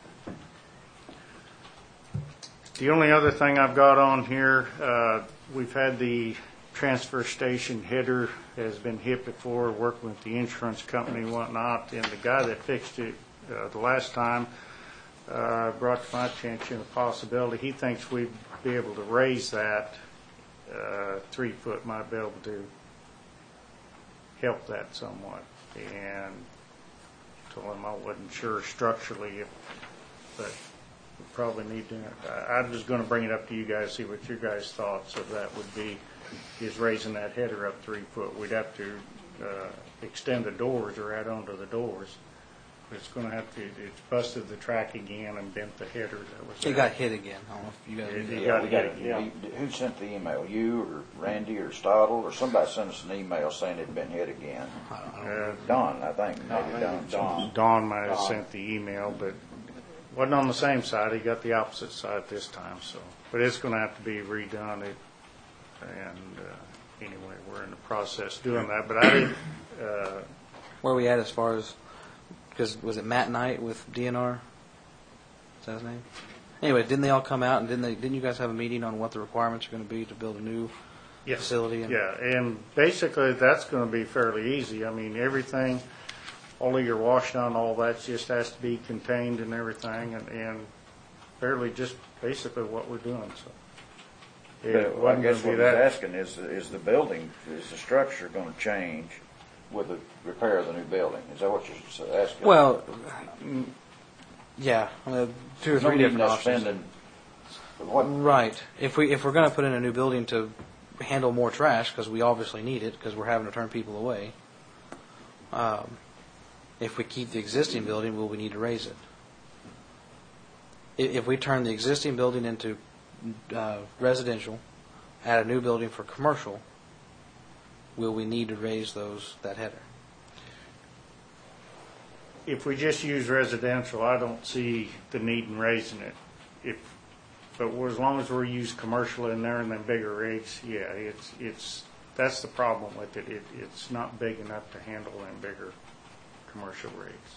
S10: The only other thing I've got on here, uh, we've had the transfer station header has been hit before, working with the insurance company and whatnot, and the guy that fixed it uh, the last time uh, brought to my attention a possibility. He thinks we'd be able to raise that uh, three foot, might be able to help that somewhat. And told him I wasn't sure structurally, if, but we probably need to. I, I'm just going to bring it up to you guys, see what your guys' thoughts of that would be. Is raising that header up three foot. We'd have to uh, extend the doors or add onto the doors. It's going to have to. It's busted the track again and bent the header. That was.
S4: it.
S10: there.
S4: Got hit again. I don't know if you guys.
S10: It-
S4: knew
S10: it
S4: that.
S10: got
S5: we
S10: hit
S5: got
S10: again.
S5: Who sent the email? You or Randy or Stottle or somebody sent us an email saying it'd been hit again.
S4: I don't, I don't
S10: Uh,
S5: Don, I think. Maybe Don.
S10: Don, Don might have sent the email, but wasn't on the same side. He got the opposite side this time. So, but it's going to have to be redone. It, and uh, anyway, we're in the process of doing that. But I didn't. Uh,
S4: Where are we at as far as? Because was it Matt Knight with D N R? Is that his name? Anyway, didn't they all come out and didn't they? Didn't you guys have a meeting on what the requirements are going to be to build a new
S10: Yes.
S4: facility? And
S10: Yeah, and basically that's going to be fairly easy. I mean, everything, all of your wash down, all that just has to be contained and everything, and, and fairly just basically what we're doing. So it
S5: But I
S10: wasn't
S5: guess
S10: going
S5: what
S10: to
S5: he's
S10: be that.
S5: asking is, is the building, is the structure going to change with the repair of the new building? Is that what you're asking?
S4: Well, yeah, I mean, two or
S5: There's no
S4: three
S5: need
S4: different
S5: in us
S4: options.
S5: spending, what,
S4: Right. If we if we're going to put in a new building to handle more trash, because we obviously need it, because we're having to turn people away. Um, if we keep the existing building, will we need to raise it? I- If we turn the existing building into uh, residential, add a new building for commercial, will we need to raise those that header?
S10: If we just use residential, I don't see the need in raising it. If, but we're- as long as we use commercial in there and then bigger rigs, yeah, it's, it's, that's the problem with it. It, it's not big enough to handle them bigger commercial rigs.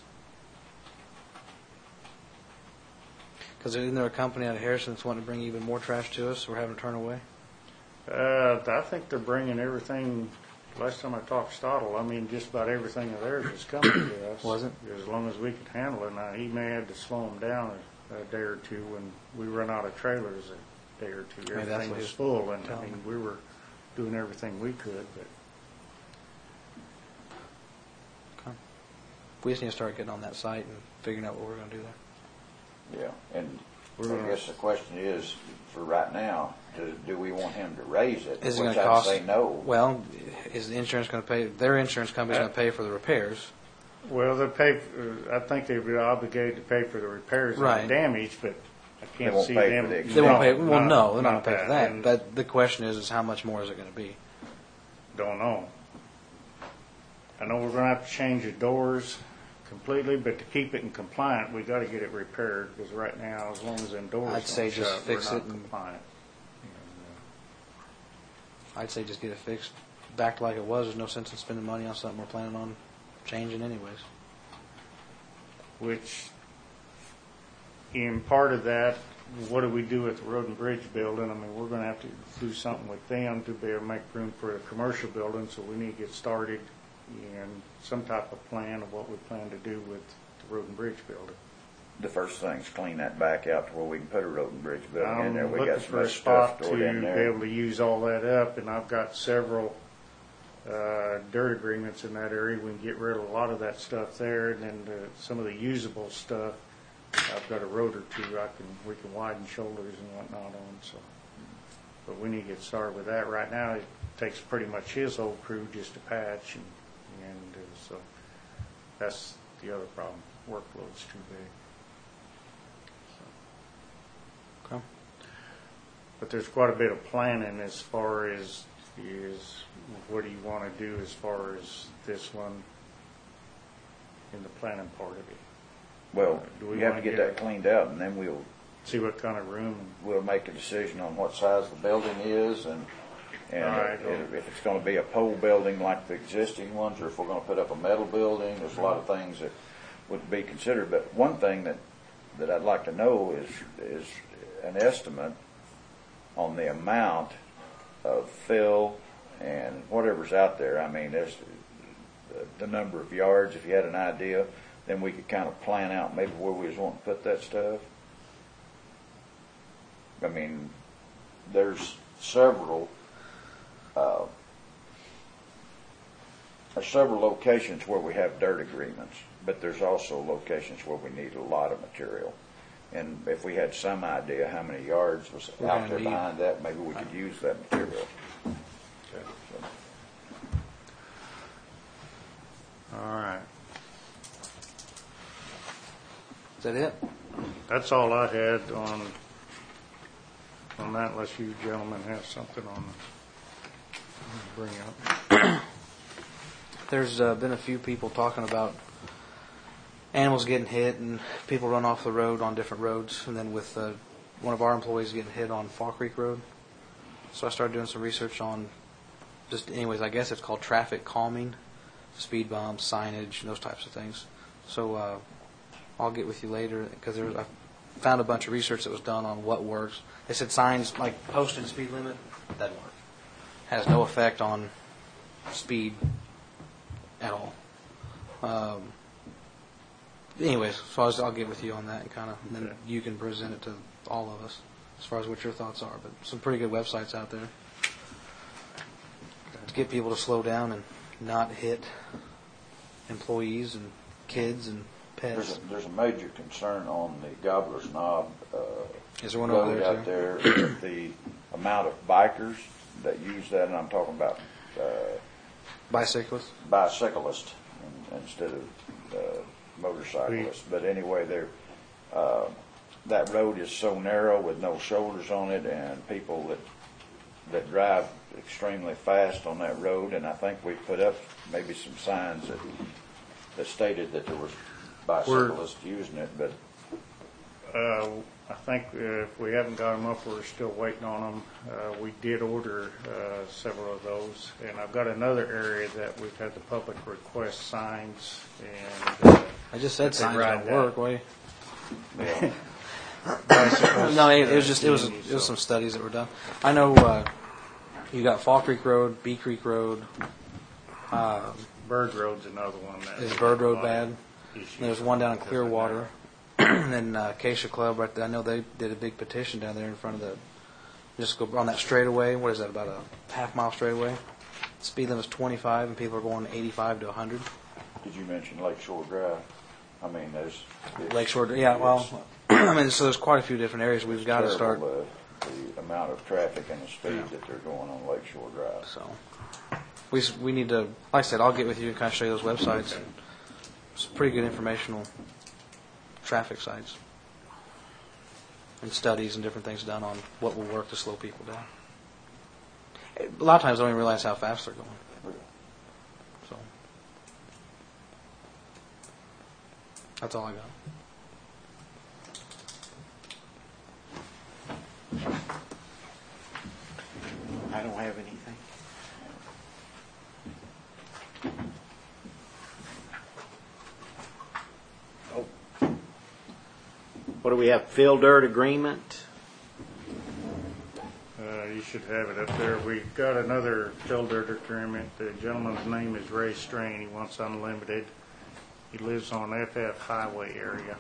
S4: Because isn't there a company out of Harrison that's wanting to bring even more trash to us, so we're having to turn away?
S10: Uh, I think they're bringing everything, last time I talked to Stottle, I mean, just about everything of theirs is coming to us.
S4: Was it?
S10: As long as we could handle it. Now, he may have to slow them down a, a day or two when we run out of trailers a day or two.
S4: Maybe that's
S10: Everything
S4: what
S10: was
S4: he was
S10: full, and I
S4: telling
S10: mean,
S4: me.
S10: we were doing everything we could, but
S4: We just need to start getting on that site and figuring out what we're going to do there.
S5: yeah, and
S10: We're
S5: I
S10: gonna-
S5: guess the question is, for right now, do, do we want him to raise it?
S4: Is it
S5: Which
S4: going to
S5: I'd
S4: cost?
S5: say no.
S4: Well, is the insurance going to pay? Their insurance company's going to pay for the repairs.
S10: well, they pay, uh, I think they'd be obligated to pay for the repairs and
S4: Right.
S10: the damage, but I
S5: They
S10: can't
S5: won't
S10: see
S5: pay for
S10: them.
S5: the
S4: They won't pay.
S10: No,
S4: Well,
S10: not-
S4: no, they're not
S10: not
S4: going to pay for that.
S10: And
S4: But the question is, is how much more is it going to be?
S10: Don't know. I know we're gonna have to change the doors completely, but to keep it in compliant, we gotta get it repaired, because right now, as long as them doors
S4: I'd say
S10: don't
S4: just
S10: shut,
S4: fix
S10: we're
S4: it
S10: not
S4: and-
S10: compliant.
S4: I'd say just get it fixed back like it was. There's no sense in spending money on something we're planning on changing anyways.
S10: Which, in part of that, what do we do with the road and bridge building? I mean, we're gonna have to do something with them to be able to make room for a commercial building, so we need to get started and some type of plan of what we plan to do with the road and bridge building.
S5: The first thing's clean that back out to where we can put a road and bridge building in there.
S10: I'm
S5: We
S10: looking
S5: got so
S10: for a
S5: much stuff
S10: spot to
S5: stored
S10: be
S5: in there.
S10: able to use all that up, and I've got several uh, dirt agreements in that area. We can get rid of a lot of that stuff there, and then the, some of the usable stuff, I've got a road or two I can, we can widen shoulders and whatnot on, so. But we need to get started with that. Right now, it takes pretty much his whole crew just to patch, and, and uh, so that's the other problem. Workload's too big. So.
S4: Okay.
S10: but there's quite a bit of planning as far as, is what do you want to do as far as this one in the planning part of it.
S5: Well,
S10: Do we
S5: we have to
S10: wanna
S5: get
S10: get
S5: that
S10: it?
S5: cleaned out, and then we'll,
S10: See what kind of room.
S5: we'll make a decision on what size the building is, and, and
S10: All right.
S5: if if it's gonna be a pole building like the existing ones, or if we're gonna put up a metal building. There's a lot of things that would be considered, but one thing that, that I'd like to know is, is an estimate on the amount of fill and whatever's out there. I mean, there's the, the number of yards, if you had an idea, then we could kind of plan out maybe where we was wanting to put that stuff. I mean, there's several, uh, there's several locations where we have dirt agreements, but there's also locations where we need a lot of material. And if we had some idea how many yards was
S4: We're
S5: out
S4: gonna
S5: there
S4: need-
S5: behind that, maybe we could use that material. So,
S10: All right.
S4: Is that it?
S10: That's all I had on, on that, unless you gentlemen have something on, bring up.
S4: There's uh, been a few people talking about animals getting hit and people run off the road on different roads, and then with uh, one of our employees getting hit on Fall Creek Road. So I started doing some research on just, anyways, I guess it's called traffic calming, speed bumps, signage, and those types of things. So uh, I'll get with you later, because I found a bunch of research that was done on what works. They said signs like posted speed limit, doesn't work. Has no effect on speed at all. Um, anyways, so I was, I'll get with you on that, and kind of, and then
S10: Okay.
S4: you can present it to all of us as far as what your thoughts are. But some pretty good websites out there to get people to slow down and not hit employees and kids and
S5: There's
S4: pets.
S5: a, there's a major concern on the Gobbler's Knob uh,
S4: Is there one over
S5: road
S4: there
S5: out
S4: too?
S5: there. The amount of bikers that use that, and I'm talking about uh,
S4: Bicyclists.
S5: bicyclists in- instead of uh, motorcyclists. But anyway, they're, uh, that road is so narrow with no shoulders on it, and people that that drive extremely fast on that road. And I think we put up maybe some signs that that stated that there was bicyclists using it, but
S10: Uh, I think uh, if we haven't got them up, we're still waiting on them. Uh, we did order uh, several of those, and I've got another area that we've had the public request signs, and uh,
S4: I just said
S10: They
S4: signs
S10: ride
S4: don't
S10: that.
S4: work. Why?
S10: bicycles.
S4: No, it was just it was
S10: uh,
S4: it was some studies that were done. I know uh, you got Fall Creek Road, Bee Creek Road. Um,
S10: Bird Road's another one. That
S4: is Bird
S10: a
S4: Road
S10: lot of
S4: bad?
S10: issues
S4: There's one down in
S10: with
S4: Clearwater, and then uh, Acacia Club. Right there. I know they did a big petition down there in front of the. Just go on that straightaway. What is that? About a half mile straightaway. Speed limit is twenty-five, and people are going eighty-five to one hundred.
S5: did you mention Lakeshore Drive? I mean, there's it's-
S4: Lakeshore. Yeah, well, I mean, so there's quite a few different areas we've got to start.
S5: terrible, uh, the amount of traffic and the speed that they're going on Lakeshore Drive.
S4: So we s- we need to, like I said, I'll get with you and kind of show you those websites. It's pretty good informational traffic sites and studies and different things done on what will work to slow people down. A lot of times, I don't even realize how fast they're going. So that's all I got.
S2: I don't have anything. Oh. What do we have? Fill dirt agreement?
S10: Uh, you should have it up there. We've got another fill dirt agreement. The gentleman's name is Ray Strain. He wants unlimited. He lives on F F Highway area.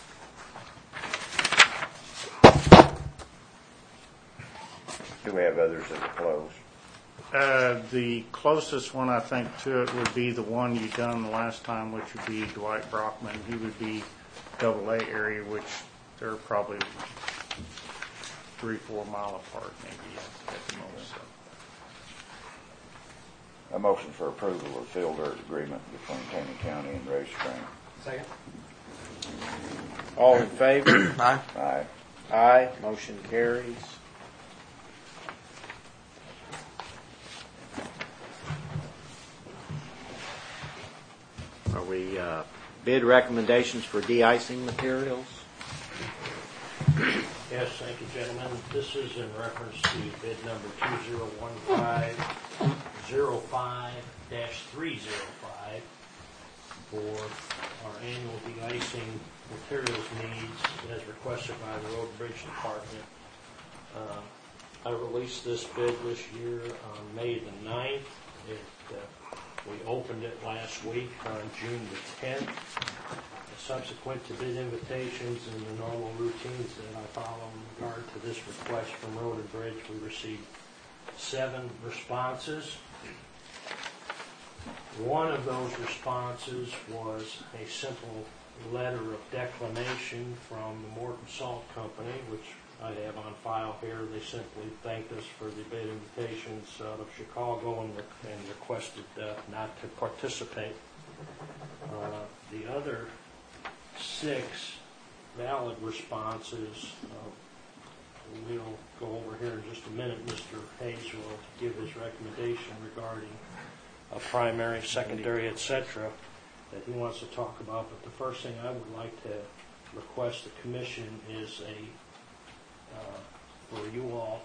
S5: Do we have others that are close?
S10: Uh, the closest one, I think, to it would be the one you done the last time, which would be Dwight Brockman. He would be double A area, which they're probably three, four mile apart maybe at, at the most. So.
S5: A motion for approval of fill dirt agreement between Taney County and Ray Spring.
S4: Second.
S2: All in favor?
S4: Aye.
S5: Aye.
S2: Aye. Motion carries. bid recommendations for de-icing materials.
S11: Yes, thank you, gentlemen. This is in reference to bid number two zero one five zero five dash three zero five for our annual de-icing materials needs as requested by the Road and Bridge Department. Uh, I released this bid this year on May the ninth. It, uh, we opened it last week on June the tenth. Subsequent to bid invitations and the normal routines that I follow in regard to this request from Road and Bridge, we received seven responses. One of those responses was a simple letter of declination from the Morton Salt Company, which I have on file here. They simply thanked us for the bid invitations out of Chicago and, and requested uh, not to participate. Uh, the other six valid responses, uh, we'll go over here in just a minute. Mister Hayes will give his recommendation regarding a primary, secondary, et cetera that he wants to talk about. But the first thing I would like to request the commission is a uh, for you all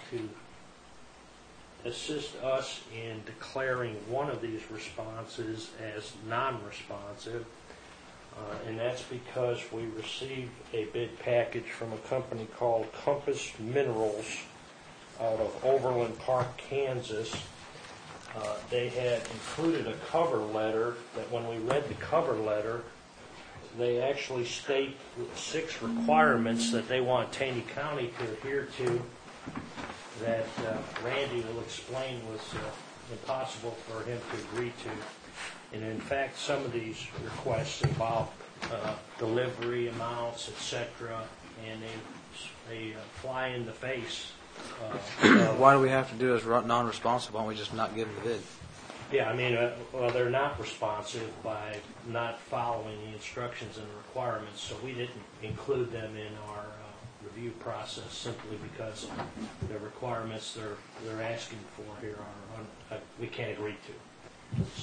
S11: to assist us in declaring one of these responses as non-responsive. Uh, and that's because we received a bid package from a company called Compass Minerals out of Overland Park, Kansas. Uh, they had included a cover letter that when we read the cover letter, they actually state six requirements that they want Taney County to adhere to that uh, Randy will explain was uh, impossible for him to agree to. And in fact, some of these requests involve uh, delivery amounts, et cetera, and they, they uh, fly in the face. Uh,
S4: Uh, why do we have to do as ru- non-responsive? Why don't we just not give them the bid?
S11: yeah, I mean, uh, well, they're not responsive by not following the instructions and the requirements, so we didn't include them in our uh, review process simply because the requirements they're they're asking for here are un- uh, we can't agree to. So.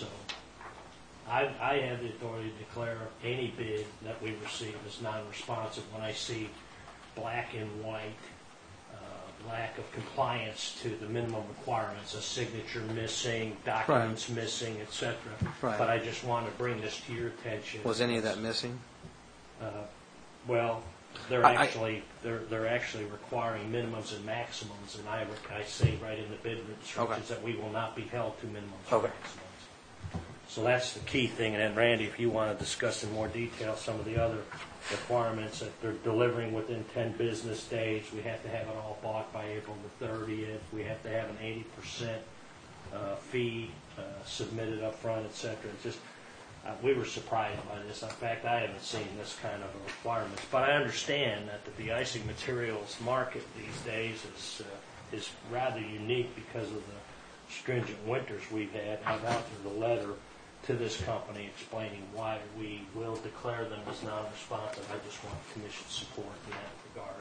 S11: I, I have the authority to declare any bid that we receive as non-responsive when I see black and white uh, lack of compliance to the minimum requirements, a signature missing, documents right. missing, et cetera.
S4: Right.
S11: But I just want to bring this to your attention.
S4: Was any of that missing?
S11: Uh, well, they're
S4: I,
S11: actually they're they're actually requiring minimums and maximums, and I I say right in the bid instructions okay. that we will not be held to minimums
S4: okay.
S11: and maximums. So that's the key thing. And then, Randy, if you want to discuss in more detail some of the other requirements, that they're delivering within ten business days, we have to have it all bought by April the thirtieth, we have to have an eighty percent uh, fee uh, submitted up front, et cetera. It's just, uh, we were surprised by this. In fact, I haven't seen this kind of a requirement. But I understand that the de-icing materials market these days is, uh, is rather unique because of the stringent winters we've had. I've outlined the letter to this company explaining why we will declare them as non-responsive. I just want commission support in that regard.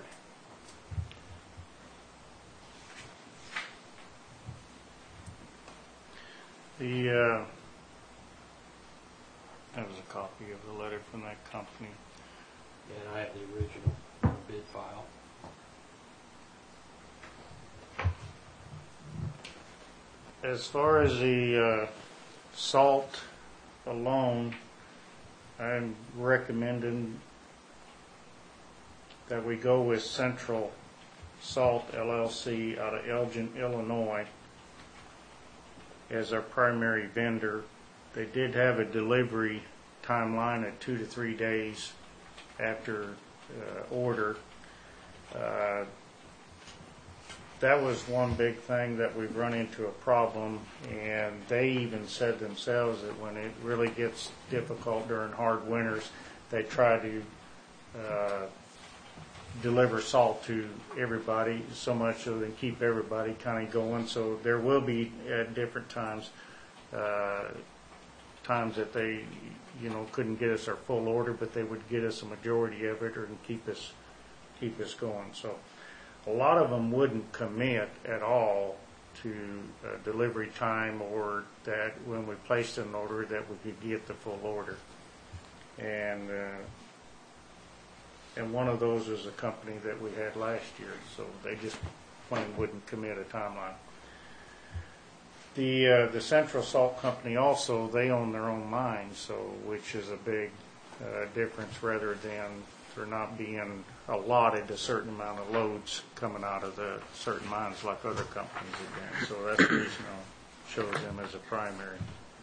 S10: The uh, that was a copy of the letter from that company.
S11: And I have the original bid file.
S10: As far as the uh, salt alone, I'm recommending that we go with Central Salt L L C out of Elgin, Illinois as our primary vendor. They did have a delivery timeline of two to three days after uh, order. Uh, That was one big thing that we've run into a problem, and they even said themselves that when it really gets difficult during hard winters, they try to uh, deliver salt to everybody so much so they keep everybody kind of going. So there will be at different times, uh, times that they, you know, couldn't get us our full order, but they would get us a majority of it or keep us keep us going. So a lot of them wouldn't commit at all to uh, delivery time, or that when we placed an order that we could get the full order. And, uh, and one of those is a company that we had last year, so they just plain wouldn't commit a timeline. The, uh, the Central Salt Company also, they own their own mines, so, which is a big uh, difference rather than there not being allotted a certain amount of loads coming out of the certain mines like other companies are doing. So that's the reason I chose them as a primary.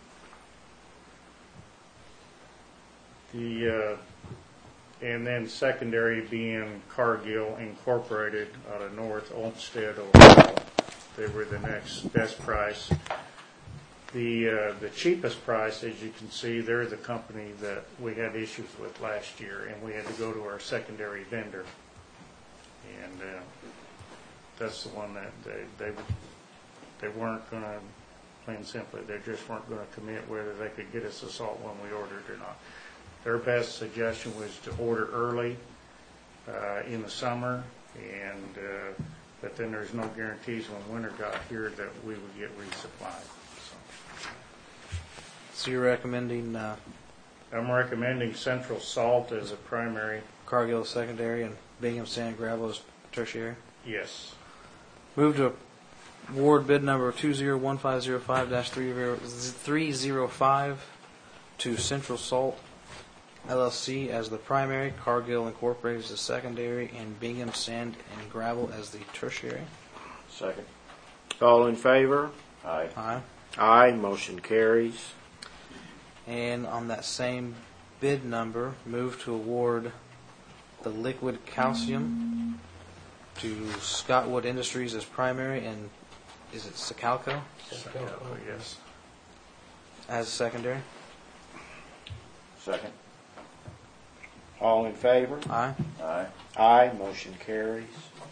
S10: The, uh, and then secondary being Cargill Incorporated out of North Olmsted, Ohio. They were the next best price. The uh, the cheapest price, as you can see, they're the company that we had issues with last year, and we had to go to our secondary vendor. And uh, that's the one that they they, they weren't going to, plain simply, they just weren't going to commit whether they could get us the salt when we ordered or not. Their best suggestion was to order early uh, in the summer, and uh, but then there's no guarantees when winter got here that we would get resupplied. So,
S4: So you're recommending uh,
S10: I'm recommending Central Salt as a primary.
S4: Cargill secondary and Bingham Sand Gravel as tertiary?
S10: Yes.
S4: Move to award bid number two zero one five zero five dash three zero five to Central Salt L L C as the primary, Cargill Incorporated as the secondary, and Bingham Sand and Gravel as the tertiary.
S3: Second.
S2: All in favor?
S3: Aye.
S4: Aye.
S2: Aye. Motion carries.
S4: And on that same bid number, move to award the liquid calcium to Scottwood Industries as primary, and is it Sicalco
S10: Oh, yes.
S4: as secondary?
S3: Second.
S2: All in favor?
S4: Aye.
S3: Aye.
S2: Aye. Motion carries.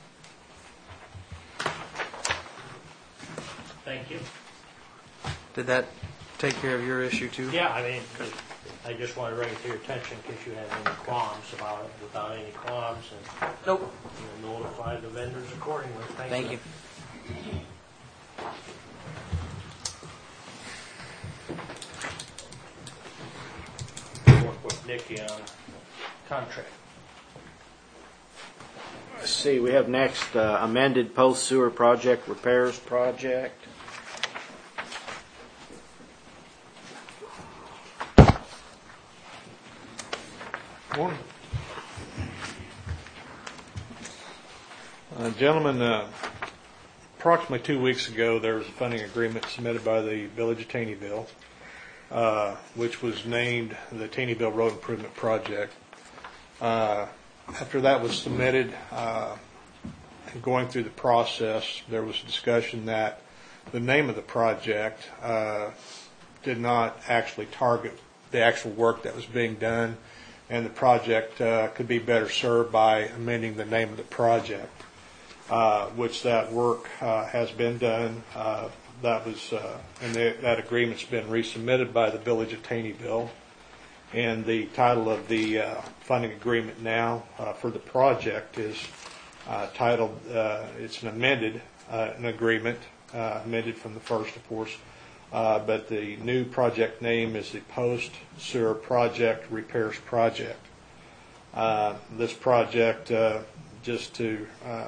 S11: Thank you.
S4: Did that take care of your issue too?
S11: Yeah, I mean, I just want to bring it to your attention in case you have any qualms about it. Without any qualms, and
S4: Nope.
S11: you'll notify the vendors accordingly. Thank,
S4: Thank you.
S11: Work with Nikki on contract.
S2: Let's see, we have next uh, amended post sewer project repairs project.
S6: Morning. Uh, gentlemen, uh, approximately two weeks ago, there was a funding agreement submitted by the Village of Taneyville, uh, which was named the Taneyville Road Improvement Project. Uh, after that was submitted, uh, and going through the process, there was a discussion that the name of the project uh, did not actually target the actual work that was being done, and the project uh, could be better served by amending the name of the project, uh, which that work uh, has been done. Uh, that was, uh, and the, that agreement's been resubmitted by the Village of Taneyville. And the title of the uh, funding agreement now uh, for the project is uh, titled, uh, it's an amended uh, an agreement, uh, amended from the first, of course. Uh, but the new project name is the Post Sewer Project Repairs Project. Uh, this project, uh, just to uh,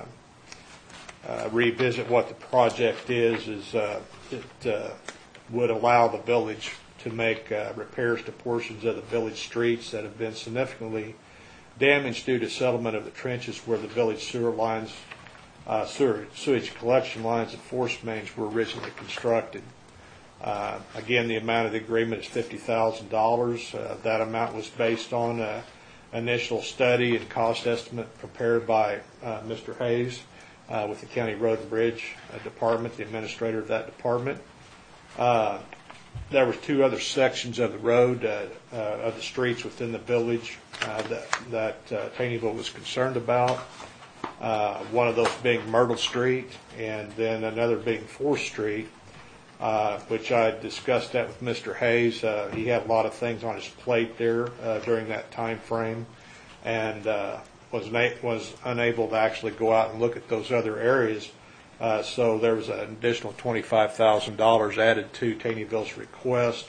S6: uh, revisit what the project is, is uh, it uh, would allow the village to make uh, repairs to portions of the village streets that have been significantly damaged due to settlement of the trenches where the village sewer lines, uh, sewer, sewage collection lines and force mains were originally constructed. Uh, again, the amount of the agreement is fifty thousand dollars. Uh, that amount was based on an initial study and cost estimate prepared by uh, Mister Hayes uh, with the County Road and Bridge uh, Department, the administrator of that department. Uh, there were two other sections of the road, uh, uh, of the streets within the village uh, that, that uh, Taneyville was concerned about. Uh, one of those being Myrtle Street, and then another being Fourth Street. Uh, which I discussed that with Mister Hayes. Uh, he had a lot of things on his plate there uh, during that time frame, and uh, was na- was unable to actually go out and look at those other areas. Uh, so there was an additional twenty-five thousand dollars added to Taneyville's request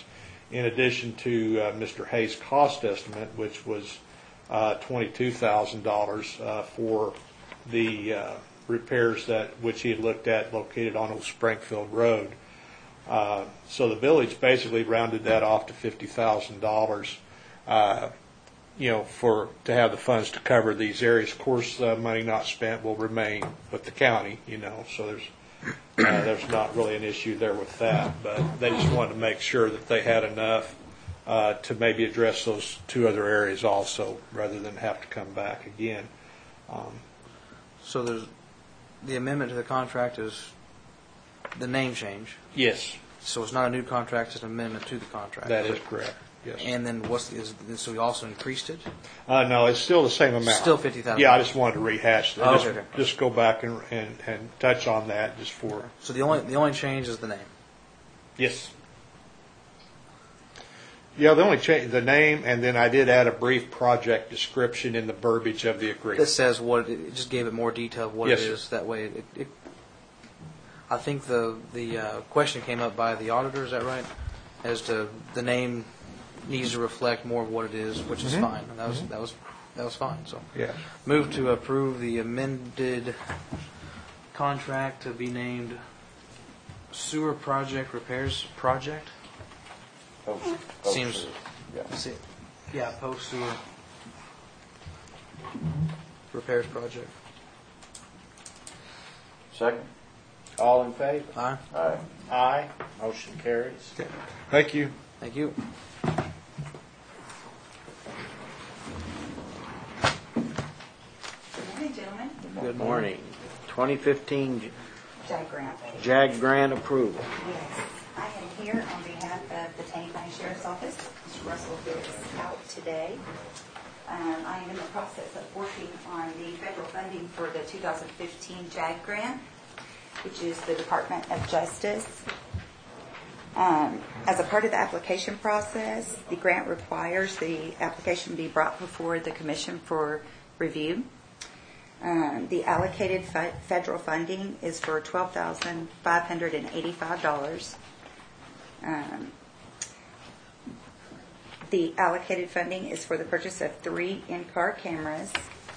S6: in addition to uh, Mister Hayes' cost estimate, which was uh, twenty-two thousand dollars uh, for the uh, repairs that which he had looked at located on Old Springfield Road. Uh, so the village basically rounded that off to fifty thousand dollars, uh, you know, for to have the funds to cover these areas. Of course, uh, money not spent will remain with the county, you know, so there's uh, there's not really an issue there with that. But they just wanted to make sure that they had enough uh, to maybe address those two other areas also, rather than have to come back again. Um,
S4: So there's, the amendment to the contract is the name change.
S6: yes,
S4: So it's not a new contract, it's an amendment to the contract.
S6: that is correct. Yes.
S4: And then what's, the- is, so we also increased it?
S6: Uh, no, it's still the same amount.
S4: Still fifty thousand.
S6: Yeah, I just wanted to rehash it.
S4: Oh,
S6: Just-
S4: okay, okay.
S6: Just go back and, and, and touch on that just for,
S4: So the only, the only change is the name.
S6: yes. Yeah, the only change, the name, and then I did add a brief project description in the verbiage of the
S4: This
S6: agreement.
S4: says what, it it just gave it more detail of what
S6: Yes,
S4: it
S6: sir.
S4: is. That way, it, it, I think the, the uh, question came up by the auditor, is that right? As to the name needs to reflect more of what it is, which is
S6: Mhm.
S4: fine. And that was, that was, that was fine, so.
S6: Yeah.
S4: Move to approve the amended contract to be named Sewer Project Repairs Project? Seems, see- yeah, post sewer repairs project.
S5: Second?
S2: All in favor?
S4: Aye.
S5: Aye.
S2: Aye. Motion carries.
S6: Thank you.
S4: Thank you.
S12: Good morning, gentlemen.
S2: Good morning. twenty fifteen
S12: Jag Grant.
S2: JAG grant approval.
S12: Yes, I am here on behalf of the Taney County Sheriff's Office. Mister Russell is out today. Um, I am in the process of working on the federal funding for the two thousand fifteen JAG grant, which is the Department of Justice. Um, as a part of the application process, the grant requires the application be brought before the Commission for review. Um, the allocated fe- federal funding is for twelve thousand five hundred eighty-five dollars. Um, the allocated funding is for the purchase of three in-car cameras.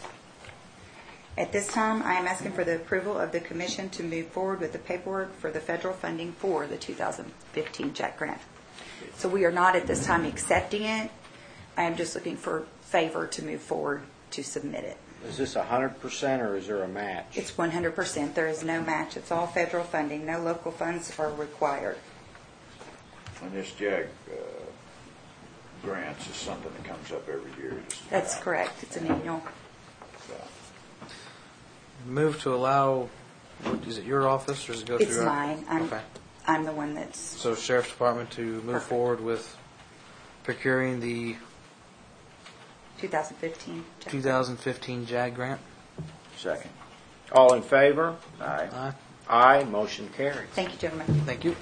S12: At this time, I am asking for the approval of the Commission to move forward with the paperwork for the federal funding for the two thousand fifteen JAG grant. So we are not at this time accepting it. I am just looking for favor to move forward to submit it.
S2: Is this one hundred percent or is there a match?
S12: It's one hundred percent. There is no match. It's all federal funding. No local funds are required.
S5: And this JAG uh, grants is something that comes up every year. just-
S12: That's correct. It's an annual.
S5: Yeah.
S4: Move to allow, what, is it your office or does it go through?
S12: It's
S4: our-
S12: mine. I'm,
S4: Okay.
S12: I'm the one that's,
S4: So Sheriff's Department to move
S12: Perfect.
S4: forward with procuring the
S12: two thousand fifteen.
S4: two thousand fifteen JAG grant?
S5: Second?
S2: All in favor?
S5: Aye.
S4: Aye.
S2: Aye. Motion carries.
S12: Thank you, gentlemen.
S4: Thank you.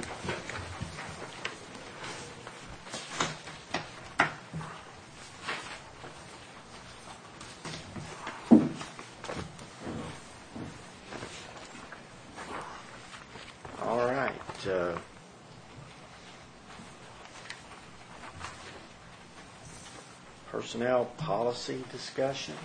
S2: All right. uh, Personnel policy discussion.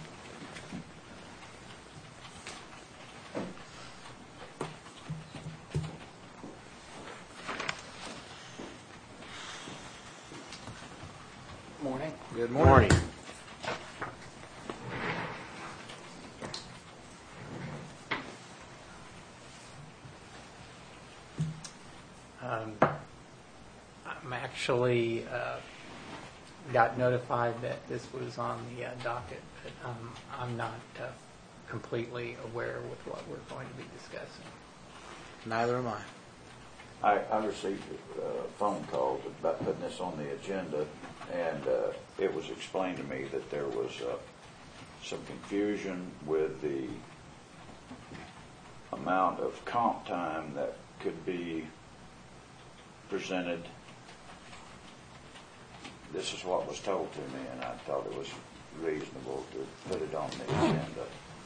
S4: Morning. Good morning.
S2: Morning.
S13: Um, I'm actually uh, got notified that this was on the uh, docket, but um, I'm not uh, completely aware with what we're going to be discussing.
S4: Neither am I.
S5: I, I received a phone call about putting this on the agenda, and uh, it was explained to me that there was uh, some confusion with the amount of comp time that could be presented. This is what was told to me, and I thought it was reasonable to put it on the agenda.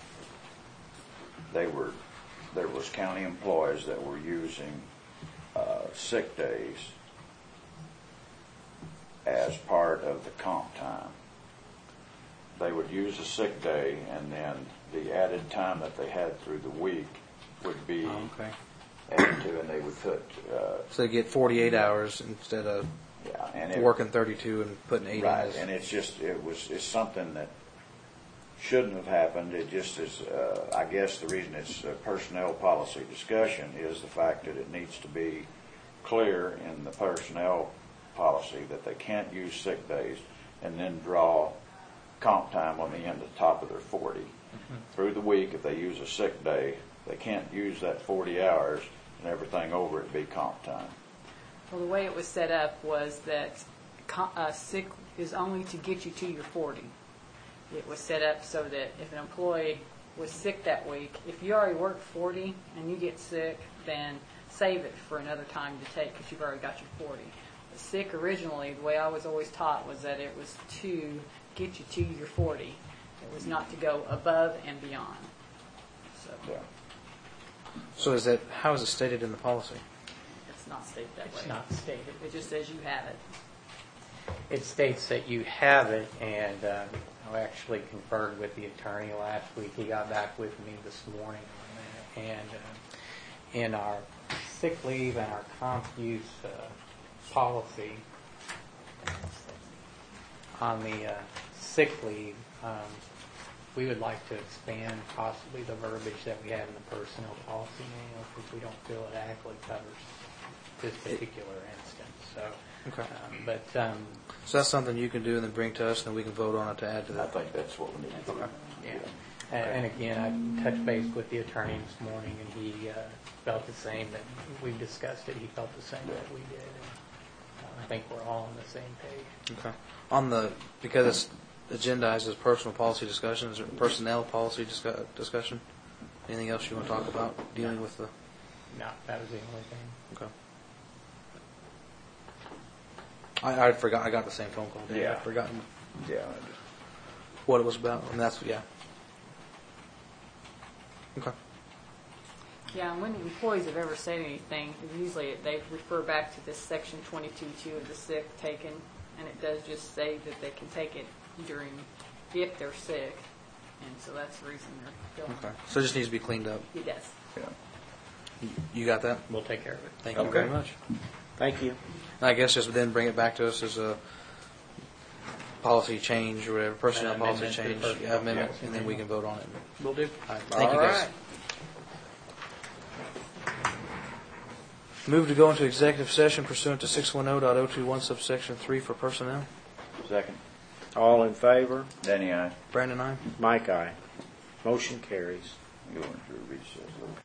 S5: They were, there was county employees that were using uh, sick days as part of the comp time. They would use a sick day, and then the added time that they had through the week would be
S4: Oh, okay.
S5: added to, and they would put, uh,
S4: So they get forty-eight hours instead of
S5: yeah, and it,
S4: working thirty-two and putting eight
S5: right,
S4: in. as-
S5: and it's just, it was, it's something that shouldn't have happened. It just is, uh, I guess the reason it's a personnel policy discussion is the fact that it needs to be clear in the personnel policy that they can't use sick days and then draw comp time on the end of the top of their forty. Mm-hmm. Through the week, if they use a sick day, they can't use that forty hours and everything over it be comp time.
S14: Well, the way it was set up was that co- uh, sick is only to get you to your forty. It was set up so that if an employee was sick that week, if you already worked forty and you get sick, then save it for another time to take because you've already got your forty. The sick originally, the way I was always taught, was that it was to get you to your forty. It was not to go above and beyond. So
S5: Yeah.
S4: So is that, how is it stated in the policy?
S14: it's not stated that way.
S13: It's not stated.
S14: It just says you have it.
S13: It states that you have it, and uh, I actually conferred with the attorney last week. He got back with me this morning on that. And uh, in our sick leave and our comp use uh, policy, on the uh, sick leave, um, we would like to expand possibly the verbiage that we have in the personnel policy manual because we don't feel it adequately covers this particular instance. So,
S4: Okay.
S13: um, but um,
S4: So that's something you can do and then bring to us, and then we can vote on it to add to
S5: I
S4: that.
S5: think that's what we need to do.
S4: Okay.
S13: yeah. And, and again, I touched base with the attorney this morning, and he uh, felt the same that we discussed it. He felt the same that we did. And uh, I think we're all on the same page.
S4: Okay. On the, because it's agendized as personal policy discussion, is there personnel policy discu- discussion? Anything else you want to talk about dealing with the?
S13: No, that was the only thing.
S4: Okay. I, I forgot. I got the same phone call. Dave.
S5: Yeah.
S4: I'd forgotten
S5: Yeah. I just-
S4: what it was about, and that's yeah. Okay.
S14: Yeah, and when employees have ever said anything, usually they refer back to this section twenty-two two of the sick taken, and it does just say that they can take it during, if they're sick, and so that's the reason they're going.
S4: Okay. So it just needs to be cleaned up.
S14: It does.
S5: Yeah.
S4: You- You got that?
S13: We'll take care of it.
S4: Thank you
S5: Okay.
S4: very much.
S2: Thank you.
S4: And I guess just then bring it back to us as a policy change or whatever, personnel
S13: An
S4: policy
S13: amendment to the
S4: change,
S13: personnel
S4: yeah, amendment,
S13: policy
S4: and then we can vote on it.
S13: We'll do.
S4: All right. Thank you,
S2: All
S4: guys.
S2: right.
S4: Move to go into executive session pursuant to six ten point oh two one subsection three for personnel.
S5: Second.
S2: All in favor?
S5: Danny, I
S4: Brandon, I.
S2: Mike, aye. Motion carries.
S5: go into a recess.